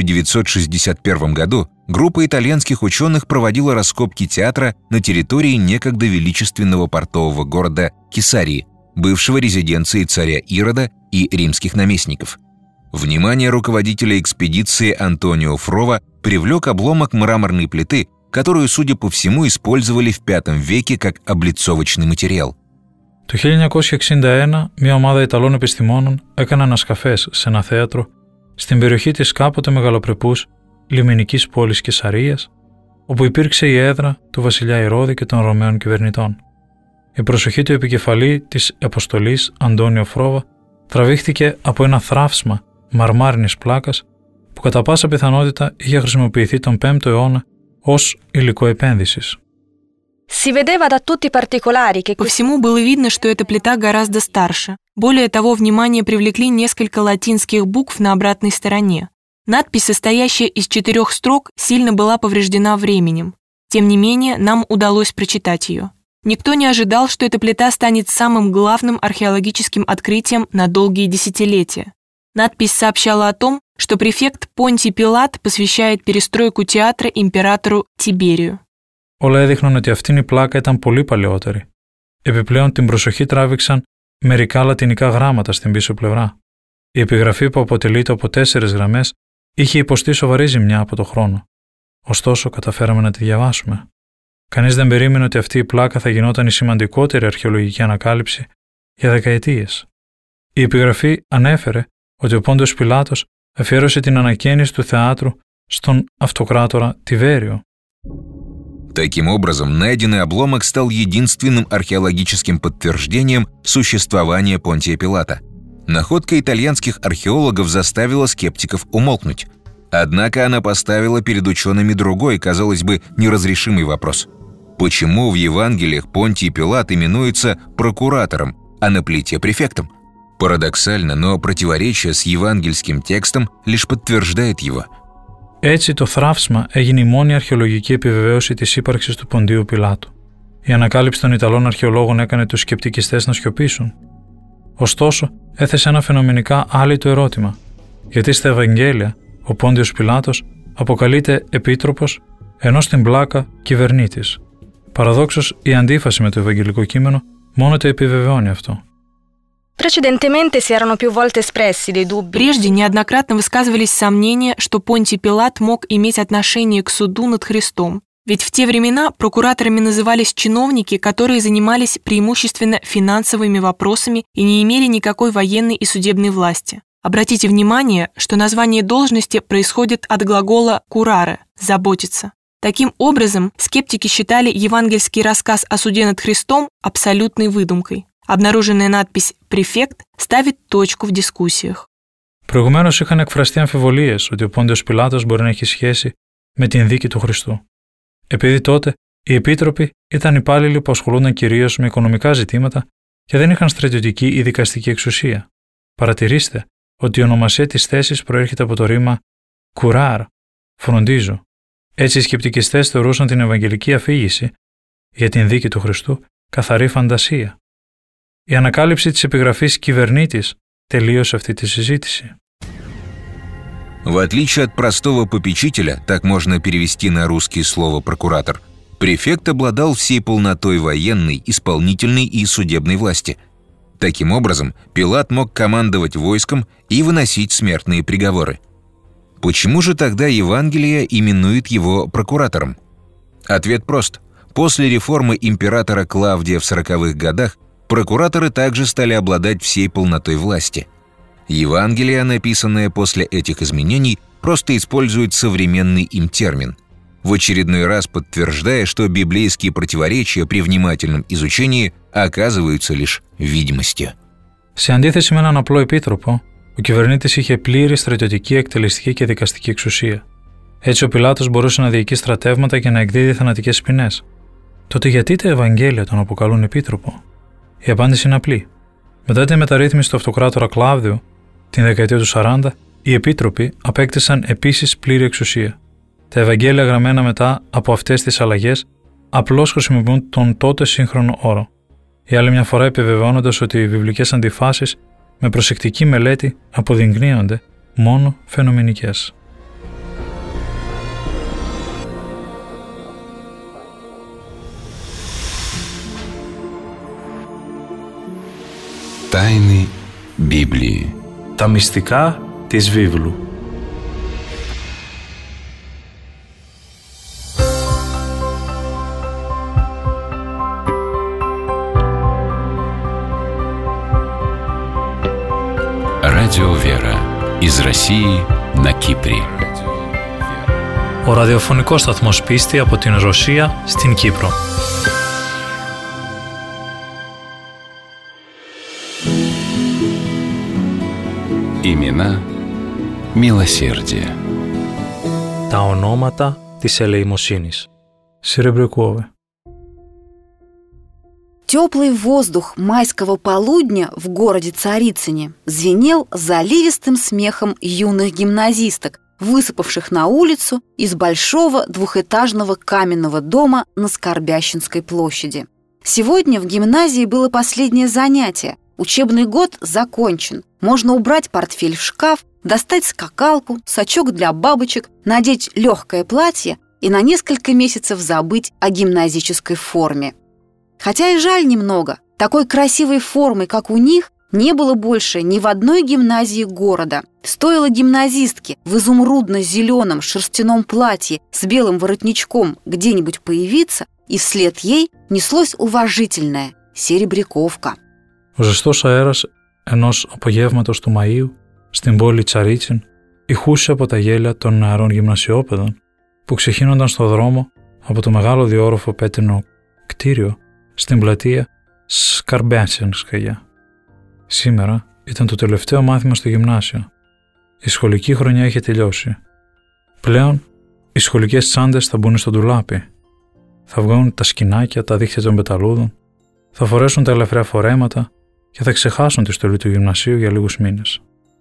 1961 году группа итальянских ученых проводила раскопки театра на территории некогда величественного портового города Кесарии, бывшего резиденцией царя Ирода и римских наместников. Внимание руководителя экспедиции Антонио Фрова привлек обломок мраморной плиты, которую, судя по всему, использовали в V веке как облицовочный материал. Το 1961, μια ομάδα Ιταλών επιστημόνων έκανε ανασκαφές σε ένα θέατρο στην περιοχή της κάποτε μεγαλοπρεπούς λιμενικής πόλης Κεσαρίας, όπου υπήρξε η έδρα του βασιλιά Ηρώδη και των Ρωμαίων κυβερνητών. Η προσοχή του επικεφαλή της αποστολής, Αντώνιο Φρόβα, τραβήχθηκε από ένα θράψμα μαρμάρινης πλάκας που κατά πάσα πιθανότητα είχε χρησιμοποιηθεί τον 5ο αιώνα ως υλικό επένδυσης. По всему было видно, что эта плита гораздо старше. Более того, внимание привлекли несколько латинских букв на обратной стороне. Надпись, состоящая из 4 строк, сильно была повреждена временем. Тем не менее, нам удалось прочитать ее. Никто не ожидал, что эта плита станет самым главным археологическим открытием на долгие десятилетия. Надпись сообщала о том, что префект Понтий Пилат посвящает перестройку театра императору Тиберию. Όλα έδειχναν ότι αυτήν η πλάκα ήταν πολύ παλαιότερη. Επιπλέον την προσοχή τράβηξαν μερικά λατινικά γράμματα στην πίσω πλευρά. Η επιγραφή που αποτελείται από 4 γραμμές είχε υποστεί σοβαρή ζημιά από το χρόνο. Ωστόσο, καταφέραμε να τη διαβάσουμε. Κανείς δεν περίμενε ότι αυτή η πλάκα θα γινόταν η σημαντικότερη αρχαιολογική ανακάλυψη για δεκαετίες. Η επιγραφή ανέφερε ότι ο Πόντιος Πιλάτος αφιέρωσε την ανακαίνιση του θεάτρου στον αυτοκράτορα Τιβέριο. Таким образом, найденный обломок стал единственным археологическим подтверждением существования Понтия Пилата. Находка итальянских археологов заставила скептиков умолкнуть. Однако она поставила перед учеными другой, казалось бы, неразрешимый вопрос. Почему в Евангелиях Понтий Пилат именуется прокуратором, а на плите префектом? Парадоксально, но противоречие с евангельским текстом лишь подтверждает его. Έτσι, το θράψμα έγινε η μόνη αρχαιολογική επιβεβαίωση της ύπαρξης του Ποντίου Πιλάτου. Η ανακάλυψη των Ιταλών αρχαιολόγων έκανε τους σκεπτικιστές να σιωπήσουν. Ωστόσο, έθεσε ένα φαινομενικά άλυτο ερώτημα. Γιατί στα Ευαγγέλια ο Πόντιος Πιλάτος αποκαλείται επίτροπος, ενώ στην πλάκα κυβερνήτης. Παραδόξως, η αντίφαση με το ευαγγελικό κείμενο μόνο το επιβεβαιώνει αυτό. Прежде неоднократно высказывались сомнения, что Понтий Пилат мог иметь отношение к суду над Христом. Ведь в те времена прокураторами назывались чиновники, которые занимались преимущественно финансовыми вопросами и не имели никакой военной и судебной власти. Обратите внимание, что название должности происходит от глагола «curare» – «заботиться». Таким образом, скептики считали евангельский рассказ о суде над Христом абсолютной выдумкой. Обнаруженная надпись «Префект» ставит точку в дискуссиях. Προηγουμένως είχαν εκφραστεί αμφιβολίες ότι ο Πόντιος Πιλάτος μπορεί να έχει σχέση με την δίκη του Χριστού. Επειδή τότε οι επίτροποι ήταν υπάλληλοι που ασχολούνταν κυρίως με οικονομικά ζητήματα και δεν είχαν στρατιωτική ή δικαστική εξουσία. Παρατηρήστε ότι η ονομασία της θέσης προέρχεται από το ρήμα «κουράρ», φροντίζω. Έτσι οι σκεπτικιστές θεωρούσαν την Ευαγγελική αφήγηση για την δίκη του Χριστού καθαρή φαντασία. Η ανακάλυψη της επιγραφής κυβερνήτης τελείωσε αυτή τη συζήτηση. В отличие от простого попечителя, так можно перевести на русский слово «прокуратор», префект обладал всей полнотой военной, исполнительной и судебной власти. Таким образом, Пилат мог командовать войском и выносить смертные приговоры. Почему же тогда Евангелие именует его прокуратором? Ответ прост. После реформы императора Клавдия в 40-х годах прокураторы также стали обладать всей полнотой власти. Евангелие, написанное после этих изменений, просто использует современный им термин, в очередной раз подтверждая, что библейские противоречия при внимательном изучении оказываются лишь видимостью. Σε αντίθεση με έναν απλό επίτροπο, ο κυβερνήτης είχε πλήρη στρατιωτική, εκτελεστική και δικαστική εξουσία. Έτσι ο Πιλάτος μπορούσε να διοικεί στρατεύματα και να εκδίδει θανατικές ποινές. Τότε γιατί τα Ευαγγέλια τον αποκαλούν επίτροπο? Η απάντηση είναι απλή. Μετά τη μεταρρύθμιση του αυτοκράτορα Κλάβδιου, την δεκαετία του 40, οι επίτροποι απέκτησαν επίσης πλήρη εξουσία. Τα Ευαγγέλια γραμμένα μετά από αυτές τις αλλαγές απλώς χρησιμοποιούν τον τότε σύγχρονο όρο. Για άλλη μια φορά επιβεβαιώνοντας ότι οι βιβλικές αντιφάσεις με προσεκτική μελέτη αποδεικνύονται μόνο φαινομενικές. Τάινη Біблії. Τα μυστικά της βίβλου. Радио Вера. Из России на Кипре. Ο ραδιοφωνικός σταθμός Πίστη από την Ρωσία στην Κύπρο. Имена милосердия. Τα ονόματα της ελεημοσύνης. Серебряковы. Теплый воздух майского полудня в городе Царицыне звенел заливистым смехом юных гимназисток, высыпавших на улицу из большого двухэтажного каменного дома на Скорбященской площади. Сегодня в гимназии было последнее занятие. Учебный год закончен. Можно убрать портфель в шкаф, достать скакалку, сачок для бабочек, надеть легкое платье и на несколько месяцев забыть о гимназической форме. Хотя и жаль немного, такой красивой формы, как у них, не было больше ни в одной гимназии города. Стоило гимназистке в изумрудно-зеленом шерстяном платье с белым воротничком где-нибудь появиться, и вслед ей неслось уважительное «Серебряковка». Ο ζεστός αέρας ενός απογεύματος του Μαΐου στην πόλη Τσαρίτσιν ηχούσε από τα γέλια των νεαρών γυμνασιόπαιδων που ξεχύνονταν στο δρόμο από το μεγάλο διόροφο πέτρινο κτίριο στην πλατεία Σκαρμπιάτσενσκαγιά. Σήμερα ήταν το τελευταίο μάθημα στο γυμνάσιο. Η σχολική χρονιά είχε τελειώσει. Πλέον οι σχολικές τσάντες θα μπουν στο ντουλάπι. Θα βγουν τα σκηνάκια, τα δίχτυα των πεταλούδων, θα φορέσουν τα ελαφριά φορέματα και θα ξεχάσουν τη στολή του γυμνασίου για λίγους μήνες.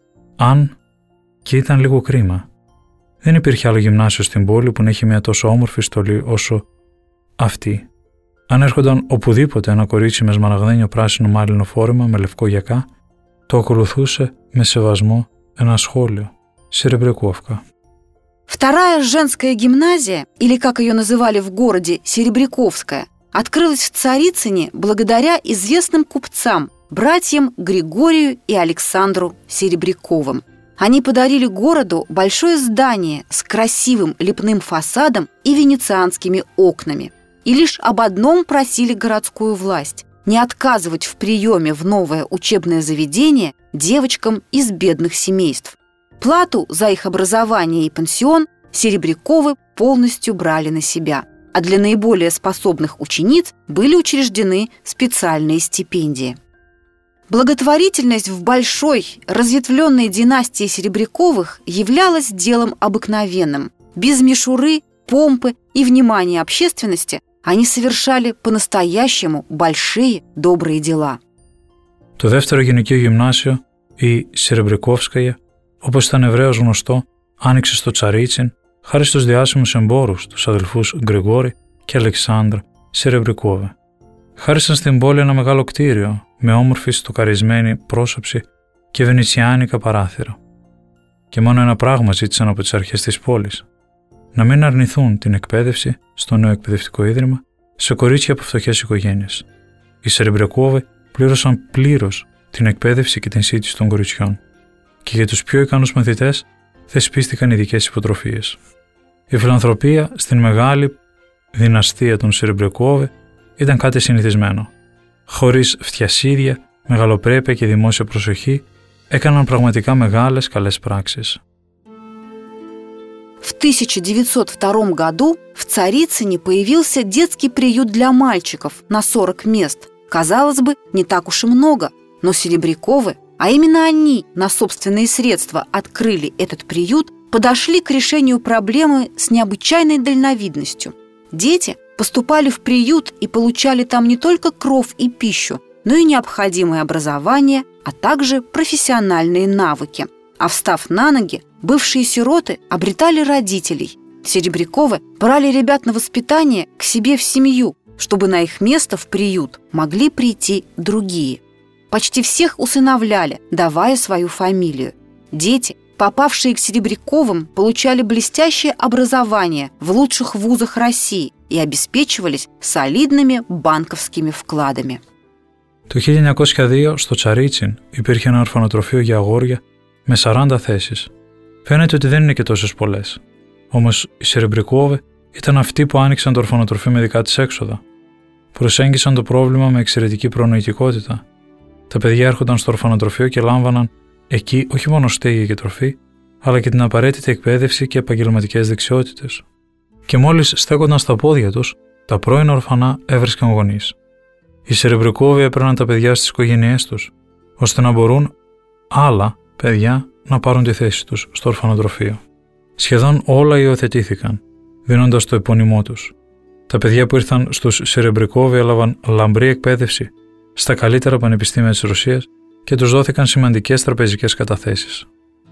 Αν και ήταν λίγο κρίμα. Δεν υπήρχε άλλο γυμνάσιο στην πόλη που να έχει μια τόσο όμορφη στολή όσο αυτή. Αν έρχονταν οπουδήποτε ένα κορίτσι με σμαραγδένιο πράσινο μάλινο φόρεμα με λευκό γιακά, το ακολουθούσε με σεβασμό ένα σχόλιο. Серебряковка. Вторая женская гимназия, или как ее называли в городе, Серебряковская, открылась в Царицыне благодаря известным купцам, братьям Григорию и Александру Серебряковым. Они подарили городу большое здание с красивым лепным фасадом и венецианскими окнами. И лишь об одном просили городскую власть – не отказывать в приеме в новое учебное заведение девочкам из бедных семейств. Плату за их образование и пансион Серебряковы полностью брали на себя, а для наиболее способных учениц были учреждены специальные стипендии. Благотворительность в большой, разветвленной династии Серебряковых являлась делом обыкновенным. Без мишуры, помпы и внимания общественности они совершали по-настоящему большие добрые дела. Το δεύτερο γυναικείο γυμνάσιο, η Σερεμπρικόφσκαγια, όπως ήταν ευρέως γνωστό, άνοιξε στο Τσαρίτσιν χάρη στους διάσημους εμπόρους, τους αδελφούς Γκρεγόρη και Αλεξάνδρα Σερεμπρικόβε. Χάρισαν στην πόλη ένα μεγάλο κτίριο με όμορφη στοκαρισμένη πρόσωψη και βενιτσιάνικα παράθυρα. Και μόνο ένα πράγμα ζήτησαν από τις αρχές της πόλης: να μην αρνηθούν την εκπαίδευση στο νέο εκπαιδευτικό ίδρυμα σε κορίτσια από φτωχές οικογένειες. Οι Σερεμπρικόβε πλήρωσαν πλήρως την εκπαίδευση και την σύντηση των κοριτσιών, και για τους πιο ικανούς μαθητές θεσπίστηκαν ειδικές υποτροφίες. Η φιλανθρωπία στην μεγάλη δυναστεία των Σερεμπρικόβε ήταν κάτι συνηθισμένο. Χωρίς φτιασίδια, μεγαλοπρέπεια και δημόσια προσοχή, έκαναν πραγματικά μεγάλες καλές πράξεις. В 1902 году в Царицыне появился детский приют для мальчиков на 40 мест. Казалось бы, не так уж и много, но Серебряковы, а именно они на собственные средства открыли этот приют, подошли к решению проблемы с необычайной дальновидностью. Дети поступали в приют и получали там не только кров и пищу, но и необходимое образование, а также профессиональные навыки. А встав на ноги, бывшие сироты обретали родителей. Серебряковы брали ребят на воспитание к себе в семью, чтобы на их место в приют могли прийти другие. Почти всех усыновляли, давая свою фамилию. Дети, попавшие к Серебряковым, получали блестящее образование в лучших вузах России и обеспечивались солидными банковскими вкладами. Το 1902 στο Τσαρίτσιν υπήρχε ένα ορφανοτροφείο για αγόρια με 40 θέσεις. Φαίνεται ότι δεν είναι και τόσες πολλές. Όμως οι Σερεμπρικόβε ήταν αυτοί που άνοιξαν το ορφανοτροφείο με δικά της έξοδα. Προσέγγισαν το πρόβλημα με εξαιρετική προνοητικότητα. Τα παιδιά έρχονταν στο ορφανοτροφείο και λάμβαναν εκεί όχι μόνο στέγη και τροφή, αλλά και την απαραίτητη εκπαίδευση και επαγγελματικές δεξιότητες. Και μόλις στέκονταν στα πόδια τους, τα πρώην ορφανά έβρισκαν γονείς. Οι Σερεμπρικόβοι έπαιρναν τα παιδιά στις οικογένειές τους, ώστε να μπορούν άλλα παιδιά να πάρουν τη θέση τους στο ορφανοτροφείο. Σχεδόν όλα υιοθετήθηκαν, δίνοντας το επώνυμό τους. Τα παιδιά που ήρθαν στους Σερεμπρικόβοι έλαβαν λαμπρή εκπαίδευση στα καλύτερα πανεπιστήμια της Ρωσίας και τους δόθηκαν σημαντικές τραπεζικές καταθέσεις.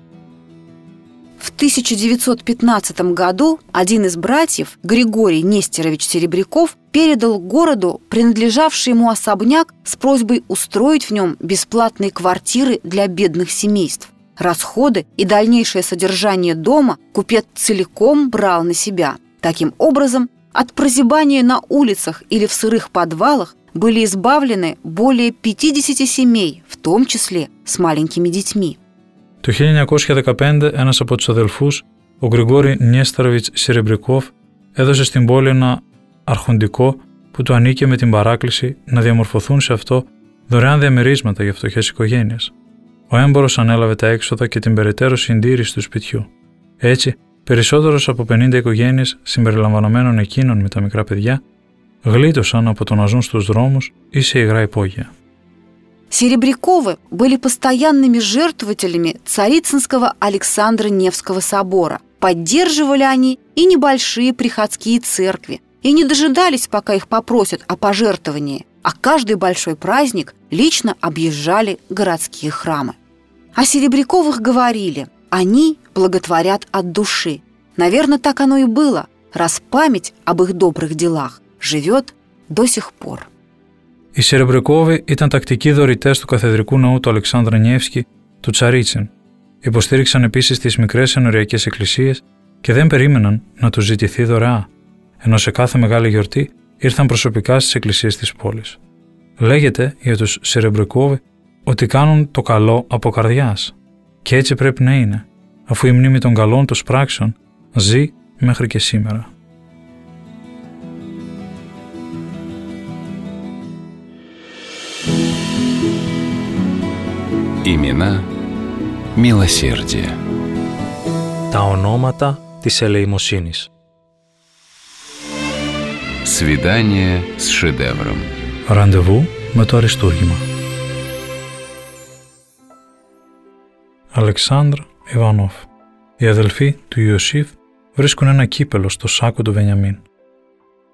В 1915 году один из братьев, Григорий Нестерович Серебряков, передал городу принадлежавший ему особняк с просьбой устроить в нем бесплатные квартиры для бедных семейств. Расходы и дальнейшее содержание дома купец целиком брал на себя. Таким образом, от прозябания на улицах или в сырых подвалах были избавлены более 50 семей, в том числе с маленькими детьми. Το 1915 ένας από τους αδελφούς, ο Γκριγόρι Νιέσταροβιτς Σερεμπρικόβ, έδωσε στην πόλη ένα αρχοντικό που του ανήκε με την παράκληση να διαμορφωθούν σε αυτό δωρεάν διαμερίσματα για φτωχές οικογένειες. Ο έμπορος ανέλαβε τα έξοδα και την περαιτέρω συντήρηση του σπιτιού. Έτσι, περισσότερος από 50 οικογένειες, συμπεριλαμβανομένων εκείνων με τα μικρά παιδιά, γλίτωσαν από το να ζουν στους δρόμους ή σε υγρά υπόγεια. Серебряковы были постоянными жертвователями Царицынского Александра Невского собора. Поддерживали они и небольшие приходские церкви, и не дожидались, пока их попросят о пожертвовании, а каждый большой праздник лично объезжали городские храмы. О Серебряковых говорили: они благотворят от души. Наверное, так оно и было, раз память об их добрых делах живет до сих пор. Οι Σερεμπρικόβοι ήταν τακτικοί δωρητές του καθεδρικού ναού του Αλεξάνδρα Νιεύσκη του Τσαρίτσιν. Υποστήριξαν επίσης τις μικρές ενοριακές εκκλησίες και δεν περίμεναν να τους ζητηθεί δωρεά, ενώ σε κάθε μεγάλη γιορτή ήρθαν προσωπικά στις εκκλησίες της πόλης. Λέγεται για τους Σερεμπρικόβοι ότι κάνουν το καλό από καρδιάς, και έτσι πρέπει να είναι, αφού η μνήμη των καλών τους πράξεων ζει μέχρι και σήμερα. Имена μилосердия. Τα ονόματα της ελεημοσύνης. Свидание с шедевром. Ραντεβού με το αριστούργημα. Αλεξάνδρ Ιβανόφ. Οι αδελφοί του Ιωσήφ βρίσκουν ένα κύπελο στο σάκο του Βενιαμίν.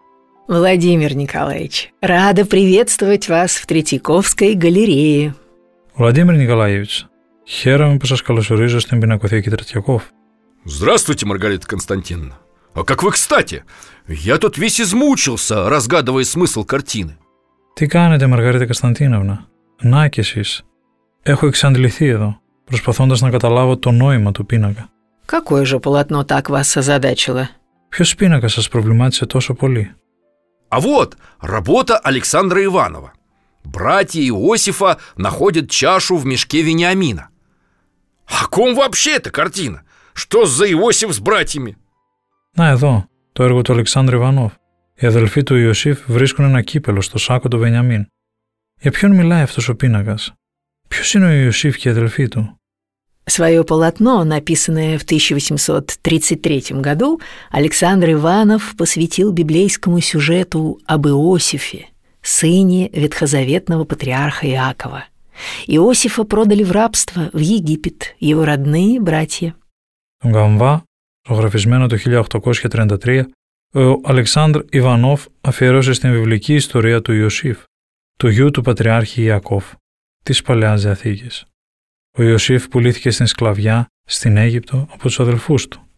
Владимир Николаевич, рада приветствовать вас в Третьяковской галерее. Владимир Николаевич, χαίρομαι που σας καλωσορίζω στην Πινακοθήκη Третьяков. Здравствуйте, Маргарита Константиновна. А как вы кстати? Я тут весь измучился, разгадывая смысл картины. Τι κάνετε, Μαργαρίτα Κωνσταντίνοβνα? Να κι εσείς. Έχω εξαντληθεί εδώ, προσπαθώντας να καταλάβω το νόημα του πίνακα. Какое же полотно так вас озадачило? Ποιος πίνακας σας προβλημάτισε τόσο πολύ? А вот работа Александра Иванова. Братья Иосифа находят чашу в мешке Вениамина. О ком вообще эта картина? Что за Иосиф с братьями? Να εδώ, το έργο του Αλεξάνδρου Ιβανόφ. Οι αδελφοί του Ιωσήφ βρίσκουν ένα κύπελο στο σάκο του Βενιαμίν. Για ποιον μιλάει αυτός ο πίνακας? Ποιος είναι ο Ιωσήφ και οι αδελφοί του? Свое полотно, написанное в 1833 году, Александр Иванов посвятил библейскому сюжету об Иосифе, сыне ветхозаветного патриарха Иакова. Иосифа продали в рабство в Египет его родные братья. Τον Καμβά, ζωγραφισμένο το 1833, ο Αλεξάνδρ Ιβανόφ αφιερώσε στην βιβλική ιστορία του Ιωσήφ, του γιου του Πατριάρχη Ιακώβ, της Παλαιάς Διαθήκης. Ο Ιωσήφ πουλήθηκε στην σκλαβιά στην Αίγυπτο από τους αδελφούς του.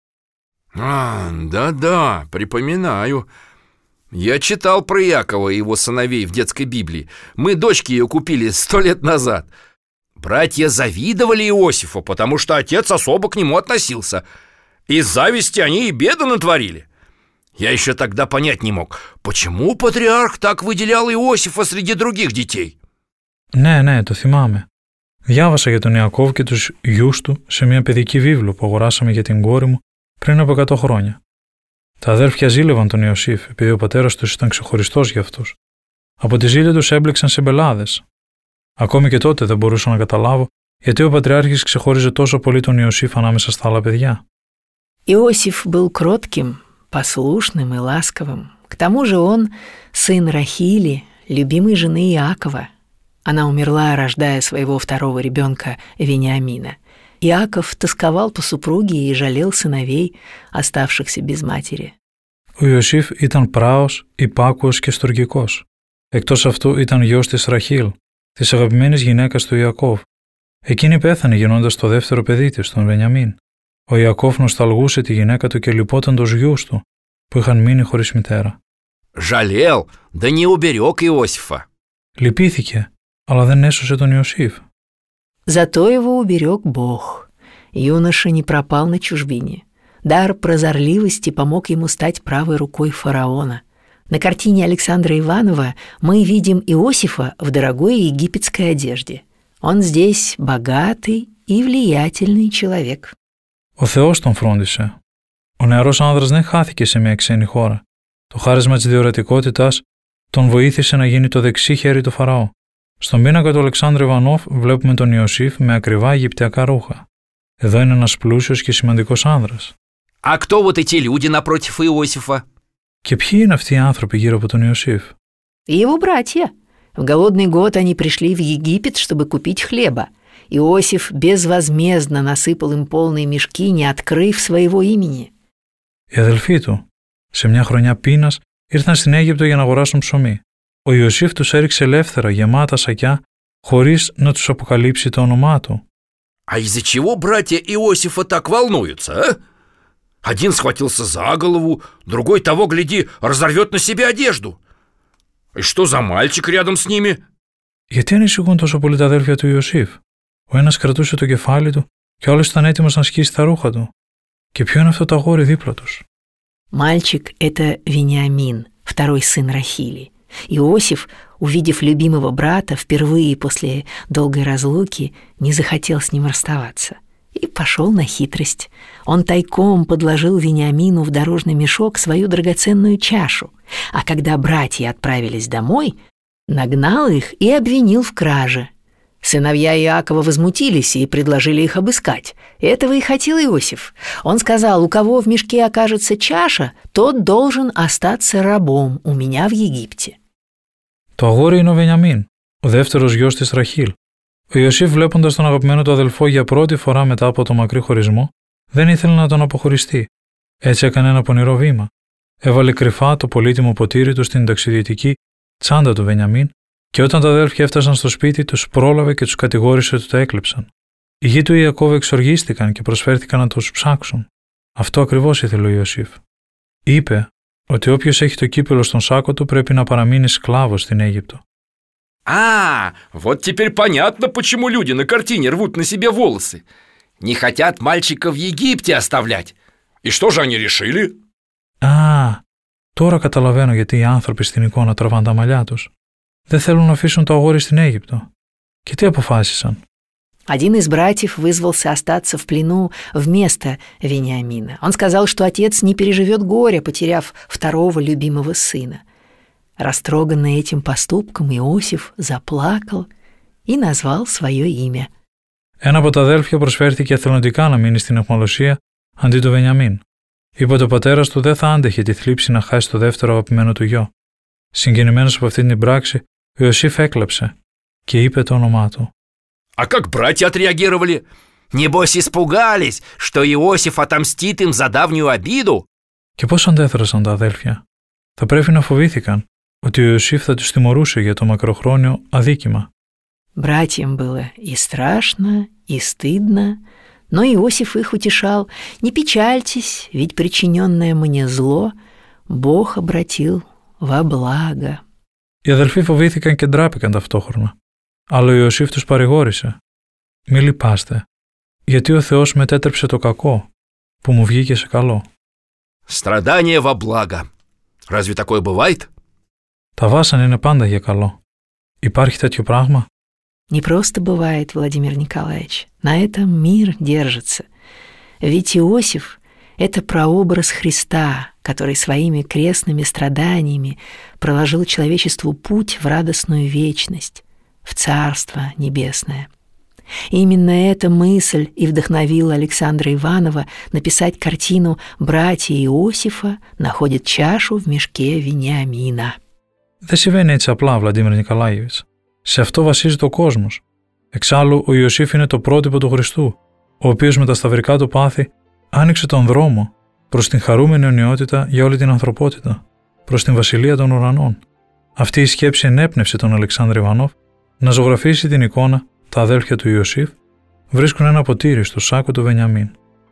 Да-да, припоминаю. Я читал про Иакова и его сыновей в детской Библии. Мы дочки ее купили 100 лет назад. Братья завидовали Иосифу, потому что отец особо к нему относился. Из зависти они и беды натворили. Я еще тогда понять не мог, почему патриарх так выделял Иосифа среди других детей. Ναι, το θυμάμαι. Διάβασα για τον Ιακώβ και τους γιους του σε μια παιδική βίβλο που αγοράσαμε για την κόρη μου πριν από 100 χρόνια. Τα αδέρφια ζήλευαν τον Ιωσήφ επειδή ο πατέρας τους ήταν ξεχωριστός για αυτούς. Από τη ζήλια τους έμπλεξαν σε μπελάδες. Ακόμη και τότε δεν μπορούσα να καταλάβω γιατί ο Πατριάρχης ξεχώριζε τόσο πολύ τον Ιωσήφ ανάμεσα στα άλλα παιδιά. Иосиф был кротким, послушным и ласковым. К тому же он сын Рахили, любимой жены Иакова. Она умерла, рождая своего второго ребенка Вениамина. Иаков тосковал по супруге и жалел сыновей, оставшихся без матери. Ο Ιωσήφ ήταν πράος, υπάκουος και στοργικός. Εκτός αυτού ήταν γιος της Ραχήλ, της αγαπημένης γυναίκας του Ιακώβ. Εκείνη πέθανε γεννώντας το δεύτερο παιδί της, τον Βενιαμίν. Ο Ιακώβ νοσταλγούσε τη γυναίκα του και λυπόταν τους γιους του, που είχαν μείνει χωρίς μητέρα. Жалел, да не уберег Иосифа. Λυπήθηκε, αλλά δεν έσωσε τον Ιωσήφ. Зато его уберег Бог. Юноша не пропал на чужбине. Дар прозорливости помог ему стать правой рукой фараона. На картине Александра Иванова мы видим Иосифа в дорогой египетской одежде. Он здесь богатый и влиятельный человек. Ο Θεός τον φρόντισε. Ο νεαρός άνδρας δεν χάθηκε σε μια ξένη χώρα. Το χάρισμα της διορατικότητας τον βοήθησε να γίνει το δεξί χέρι του Φαραώ. Στον πίνακα του Αλεξάνδρου Ιβανόφ βλέπουμε τον Ιωσήφ με ακριβά αιγυπτιακά ρούχα. Εδώ είναι ένας πλούσιος και σημαντικός άνδρας. А кто вот эти люди напротив Иосифа? Και ποιοι είναι αυτοί οι άνθρωποι γύρω από τον Ιωσήφ? Его братья. В голодный год они пришли в Египет, чтобы купить хлеба. Иосиф безвозмездно насыпал им полные мешки, не открыв своего имени. Οι αδελφοί του, σε μια χρονιά πείνας, ήρθαν στην Αίγυπτο για να αγοράσουν ψωμί. Ο Ιωσήφ τους έριξε ελεύθερα γεμάτα σακιά, χωρίς να τους αποκαλύψει το όνομά του. А из-за чего братья Иосифа так волнуются, а? Один схватился за голову, другой того, гляди, разорвет на себе одежду. И что за мальчик рядом с ними? Γιατί ανησυχούν τόσο πολύ τα αδέλφια του Ιωσήφ? Ο ένας κρατούσε το κεφάλι του και ο άλλος ήταν έτοιμος να σκίσει τα ρούχα του. Και ποιο είναι αυτό το αγόρι δίπλα τους? Мальчик — это Вениамин, второй сын Рахили. Иосиф, увидев любимого брата, впервые после долгой разлуки не захотел с ним расставаться и пошел на хитрость. Он тайком подложил Вениамину в дорожный мешок свою драгоценную чашу, а когда братья отправились домой, нагнал их и обвинил в краже. Сыновья Иакова возмутились и предложили их обыскать. Этого и хотел Иосиф. Он сказал: у кого в мешке окажется чаша, тот должен остаться рабом у меня в Египте. Το αγόρι είναι ο Βενιαμίν, ο δεύτερος γιος της Ραχήλ. Ο Ιωσήφ, βλέποντας τον αγαπημένο του αδελφό για πρώτη φορά μετά από το μακρύ χωρισμό, δεν ήθελε να τον αποχωριστεί. Έτσι έκανε ένα πονηρό βήμα. Έβαλε κρυφά το πολύτιμο ποτήρι του στην ταξιδιωτική τσάντα του Βενιαμίν Και όταν τα αδέλφια έφτασαν στο σπίτι, τους πρόλαβε και τους κατηγόρησε ότι το έκλεψαν. Οι γη του Ιακώβ εξοργίστηκαν και προσφέρθηκαν να τους ψάξουν. Αυτό ακριβώς ήθελε ο Ιωσήφ. Είπε ότι όποιος έχει το κύπελο στον σάκο του πρέπει να παραμείνει σκλάβος στην Αίγυπτο. Вот теперь понятно, почему люди на картине рвут на себе волосы. Не хотят мальчика в Египте оставлять. И что же они решили? Τώρα καταλαβαίνω γιατί οι άνθρωποι στην εικόνα τραβάνε τα μαλλιά τους. Δεν θέλουν να αφήσουν το αγόρι στην Αίγυπτο. Και τι αποφάσισαν? Один из братьев вызвался остаться в плену вместо Вениамина. Он сказал, что отец не переживет горя, потеряв второго любимого сына. Растроганный этим поступком, Иосиф заплакал и назвал свое имя. Ένα από τα αδέλφια προσφέρθηκε εθελοντικά να μείνει στην αιχμαλωσία αντί του Βενιαμίν. Είπε ότι ο πατέρας του δεν θα άντεχε τη θλίψη να χάσει το δεύτερο αγαπημένο του γιο. Συγκινημένος από αυτή την πράξη, ο Ιωσήφ έκλαψε και είπε το όνομά του. А как братья отреагировали? Небось испугались, что Иосиф отомстит им за давнюю обиду? Και πώς αντέδρασαν τα αδέλφια? Θα πρέπει να фοβήθηκαν ότι ο Ιωσήφ θα τους τιμωρούσε για το μακροχρόνιο αδίκημα. Братьям было и страшно, и стыдно, но Иосиф их утешал. «Не печальтесь, ведь причиненное мне зло Бог обратил во благо». Οι αδελφοί φοβήθηκαν και ντράπηκαν ταυτόχρονα, αλλά ο Ιωσήφ τους παρηγόρησε. «Μη λυπάστε, γιατί ο Θεός μετέτρεψε το κακό που μου βγήκε σε καλό». Страдание во благо. Разве такое бывает? Τα βάσανα είναι πάντα για καλό. Υπάρχει τέτοιο πράγμα? Не просто бывает, Владимир Николаевич. На этом мир держится. Ведь Иосиф — это прообраз Христа, который своими крестными страданиями проложил человечеству путь в радостную вечность, в Царство Небесное. И именно эта мысль и вдохновила Александра Иванова написать картину «Братья Иосифа находят чашу в мешке Вениамина». Δεν συμβαίνει έτσι απλά, Βλαντίμιρ Νικολάιεβιτς. Σε αυτό βασίζεται ο κόσμος. Εξάλλου, ο Ιωσήφ είναι το πρότυπο του Χριστού, ο οποίος με τα σταυρικά του πάθη άνοιξε τον δρόμο προς την χαρούμενη αιωνιότητα για όλη την ανθρωπότητα, προς την βασιλεία των ουρανών. Αυτή η σκέψη ενέπνευσε τον Αλεξάνδρ Ιβανόβ να ζωγραφίσει την εικόνα «Τα αδέλφια του Ιωσήφ βρίσκουν ένα ποτήρι στο σάκο του Βενιαμίν».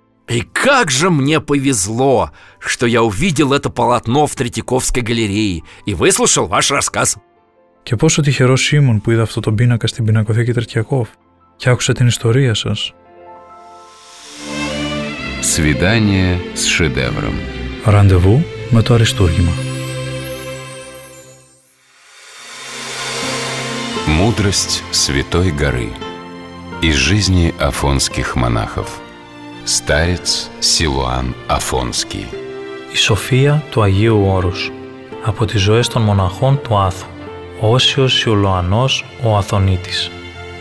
И как же мне повезло, что я увидел это полотно в Третьяковской галерее и выслушал ваш рассказ. Και πόσο τυχερός Σίμων που είδα αυτό τον πίνακα στην πινακοθήκη Τретьяков και άκουσα την ιστορία σας. Свидание с шедевром. Ραντεβού με το αριστούργημα. Мудрость Святой горы. Из жизни афонских монахов. Старец Силуан Афонский. Η σοφία του Αγίου Όρους. Από τις ζωές των μοναχών του Άθου. Όσιος Σιουλοανός ο Αθωνίτης.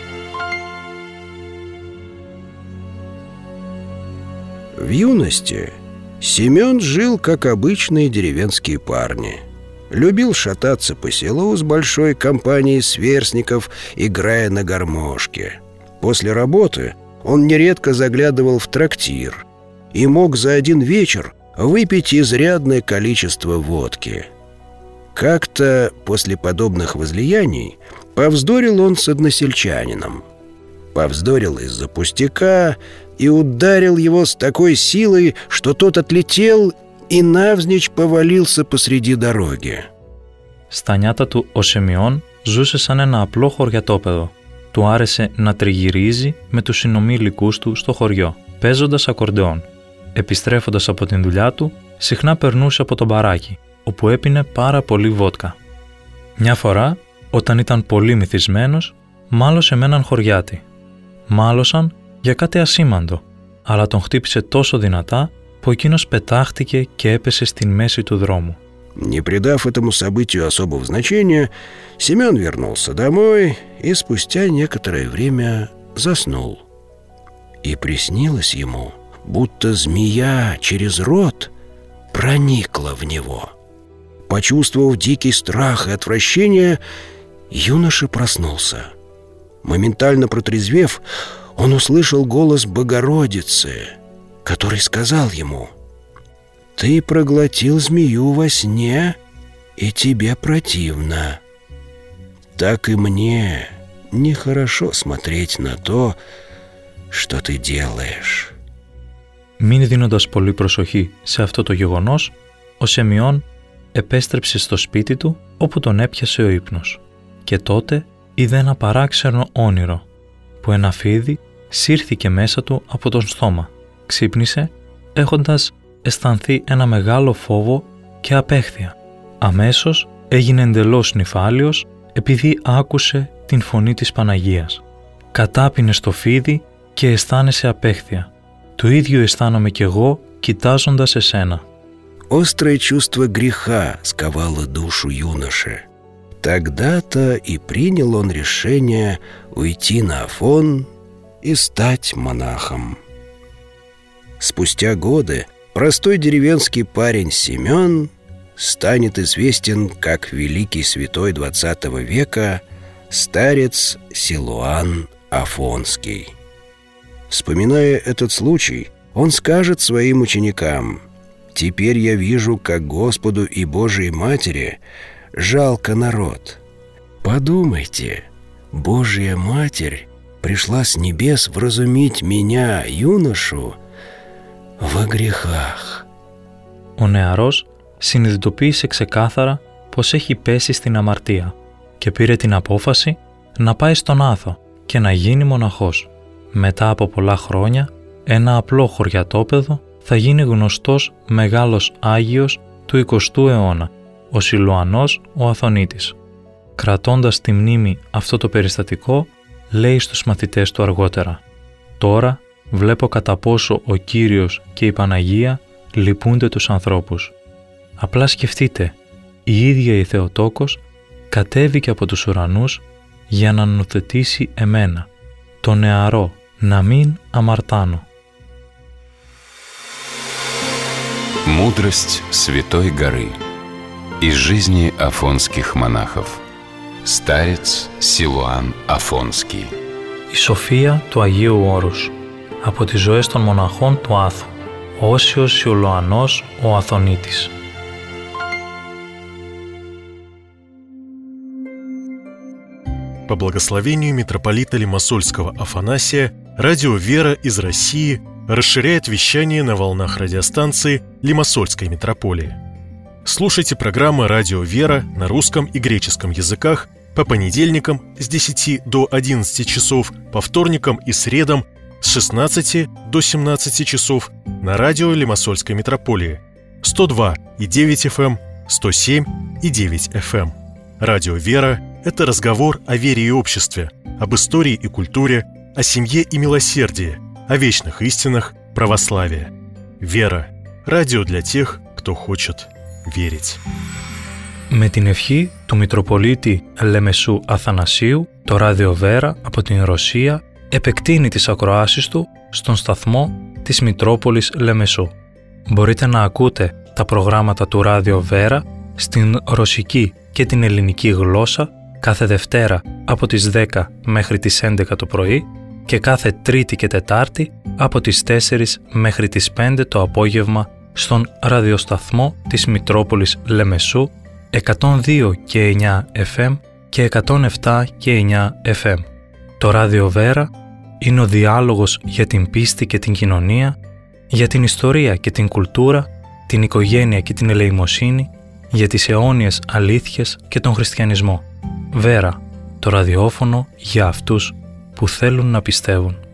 В юности Семен жил, как обычные деревенские парни. Любил шататься по селу с большой компанией сверстников, играя на гармошке. После работы он нередко заглядывал в трактир и мог за один вечер выпить изрядное количество водки. Как-то после подобных возлияний повздорил он с односельчанином. Повздорил из-за пустяка и ударил его с такой силой, что тот отлетел и навзничь повалился посреди дороги. Στα νιάτα του ο Σεμιών ζούσε σαν ένα απλό χωριατόπεδο. Του άρεσε να τριγυρίζει με τους συνομήλικούς του στο χωριό, παίζοντας ακορντεόν. Επιστρέφοντας από την δουλειά του, συχνά περνούσε από το μπαράκι, όπου έπινε πάρα πολύ βότκα. Μια φορά, όταν ήταν πολύ μυθισμένος, μάλωσε με έναν χωριάτη. Μάλωσαν για κάτι ασήμαντο, αλλά τον χτύπησε τόσο δυνατά που εκείνος πετάχτηκε και έπεσε στην μέση του δρόμου. Не придав этому событию особого значения, Семен вернулся домой и спустя некоторое время заснул. И приснилось ему, будто змея через рот проникла в него. Почувствовав дикий страх и отвращение, юноша проснулся. Моментально протрезвев, он услышал голос Богородицы, который сказал ему: «Ты проглотил змею во сне, и тебе противно». так и мне нехорошо смотреть на то, что ты делаешь». Μην δίνοντας πολύ προσοχή σε αυτό το γεγονός, ο Σεμιών επέστρεψε στο σπίτι του όπου τον έπιασε ο ύπνος. Και τότε είδε ένα παράξενο όνειρο, που ένα φίδι σύρθηκε μέσα του από τον στόμα. Ξύπνησε έχοντας αισθανθεί ένα μεγάλο φόβο και απέχθεια. Αμέσως έγινε εντελώς νηφάλιος επειδή άκουσε την φωνή της Παναγίας. Κατάπινε στο φίδι και αισθάνεσαι απέχθεια. Το ίδιο αισθάνομαι κι εγώ κοιτάζοντας εσένα. Острое чувство греха сковало душу юноши. Тогда-то и принял он решение уйти на Афон и стать монахом. Спустя годы простой деревенский парень Семен станет известен как великий святой XX века старец Силуан Афонский. Вспоминая этот случай, он скажет своим ученикам: «Теперь я вижу, как Господу и Божией Матери жалко народ. Подумайте, Божья Матерь пришла с небес вразумить меня, юношу, во грехах». Ο νεαρός συνειδητοποίησε ξεκάθαρα πως έχει πέσει στην αμαρτία και πήρε την απόφαση να πάει στον Άθο και να γίνει μοναχός. Μετά από πολλά χρόνια, ένα απλό χωριατόπεδο θα γίνει γνωστός μεγάλος Άγιος του 20ου αιώνα, ο Σιλουανός ο Αθωνίτης. Κρατώντας τη μνήμη αυτό το περιστατικό, λέει στους μαθητές του αργότερα: «Τώρα βλέπω κατά πόσο ο Κύριος και η Παναγία λυπούνται τους ανθρώπους. Απλά σκεφτείτε, η ίδια η Θεοτόκος κατέβηκε από τους ουρανούς για να νουθετήσει εμένα, το νεαρό, να μην αμαρτάνω». Мудрость Святой горы. Из жизни афонских монахов. Старец Силуан Афонский. Η σοφία του Αγίου Όρους. Από τις ζωές των μοναχών του Άθου. Ο Όσιος Σιλουανός ο Αθωνίτης. По благословению митрополита Лимассольского Афанасия, радио «Вера» из России расширяет вещание на волнах радиостанции Лимассольской митрополии. Слушайте программы «Радио «Вера» на русском и греческом языках по понедельникам с 10 до 11 часов, по вторникам и средам с 16 до 17 часов на радио Лимассольской митрополии 102,9 FM, 107,9 FM. Радио «Вера» — это разговор о вере и обществе, об истории и культуре, о семье и милосердии, о вечных истинах православия. «Вера» — радио для тех, кто хочет верить. Με την ευχή του Μητροπολίτη Λεμεσού Αθανασίου, το ράδιο Βέρα από την Ρωσία επεκτείνει τις ακροάσεις του στον σταθμό της Μητρόπολης Λεμεσού. Μπορείτε να ακούτε τα προγράμματα του ράδιο Βέρα στην ρωσική και την ελληνική γλώσσα κάθε Δευτέρα από τις 10 μέχρι τις 11 το πρωί και κάθε Τρίτη και Τετάρτη από τις 4 μέχρι τις 5 το απόγευμα στον ραδιοσταθμό της Μητρόπολης Λεμεσού 102 και 9 FM και 107 και 9 FM. Το ράδιο Βέρα είναι ο διάλογος για την πίστη και την κοινωνία, για την ιστορία και την κουλτούρα, την οικογένεια και την ελεημοσύνη, για τις αιώνιες αλήθειες και τον χριστιανισμό. Βέρα, το ραδιόφωνο για αυτούς που θέλουν να πιστεύουν.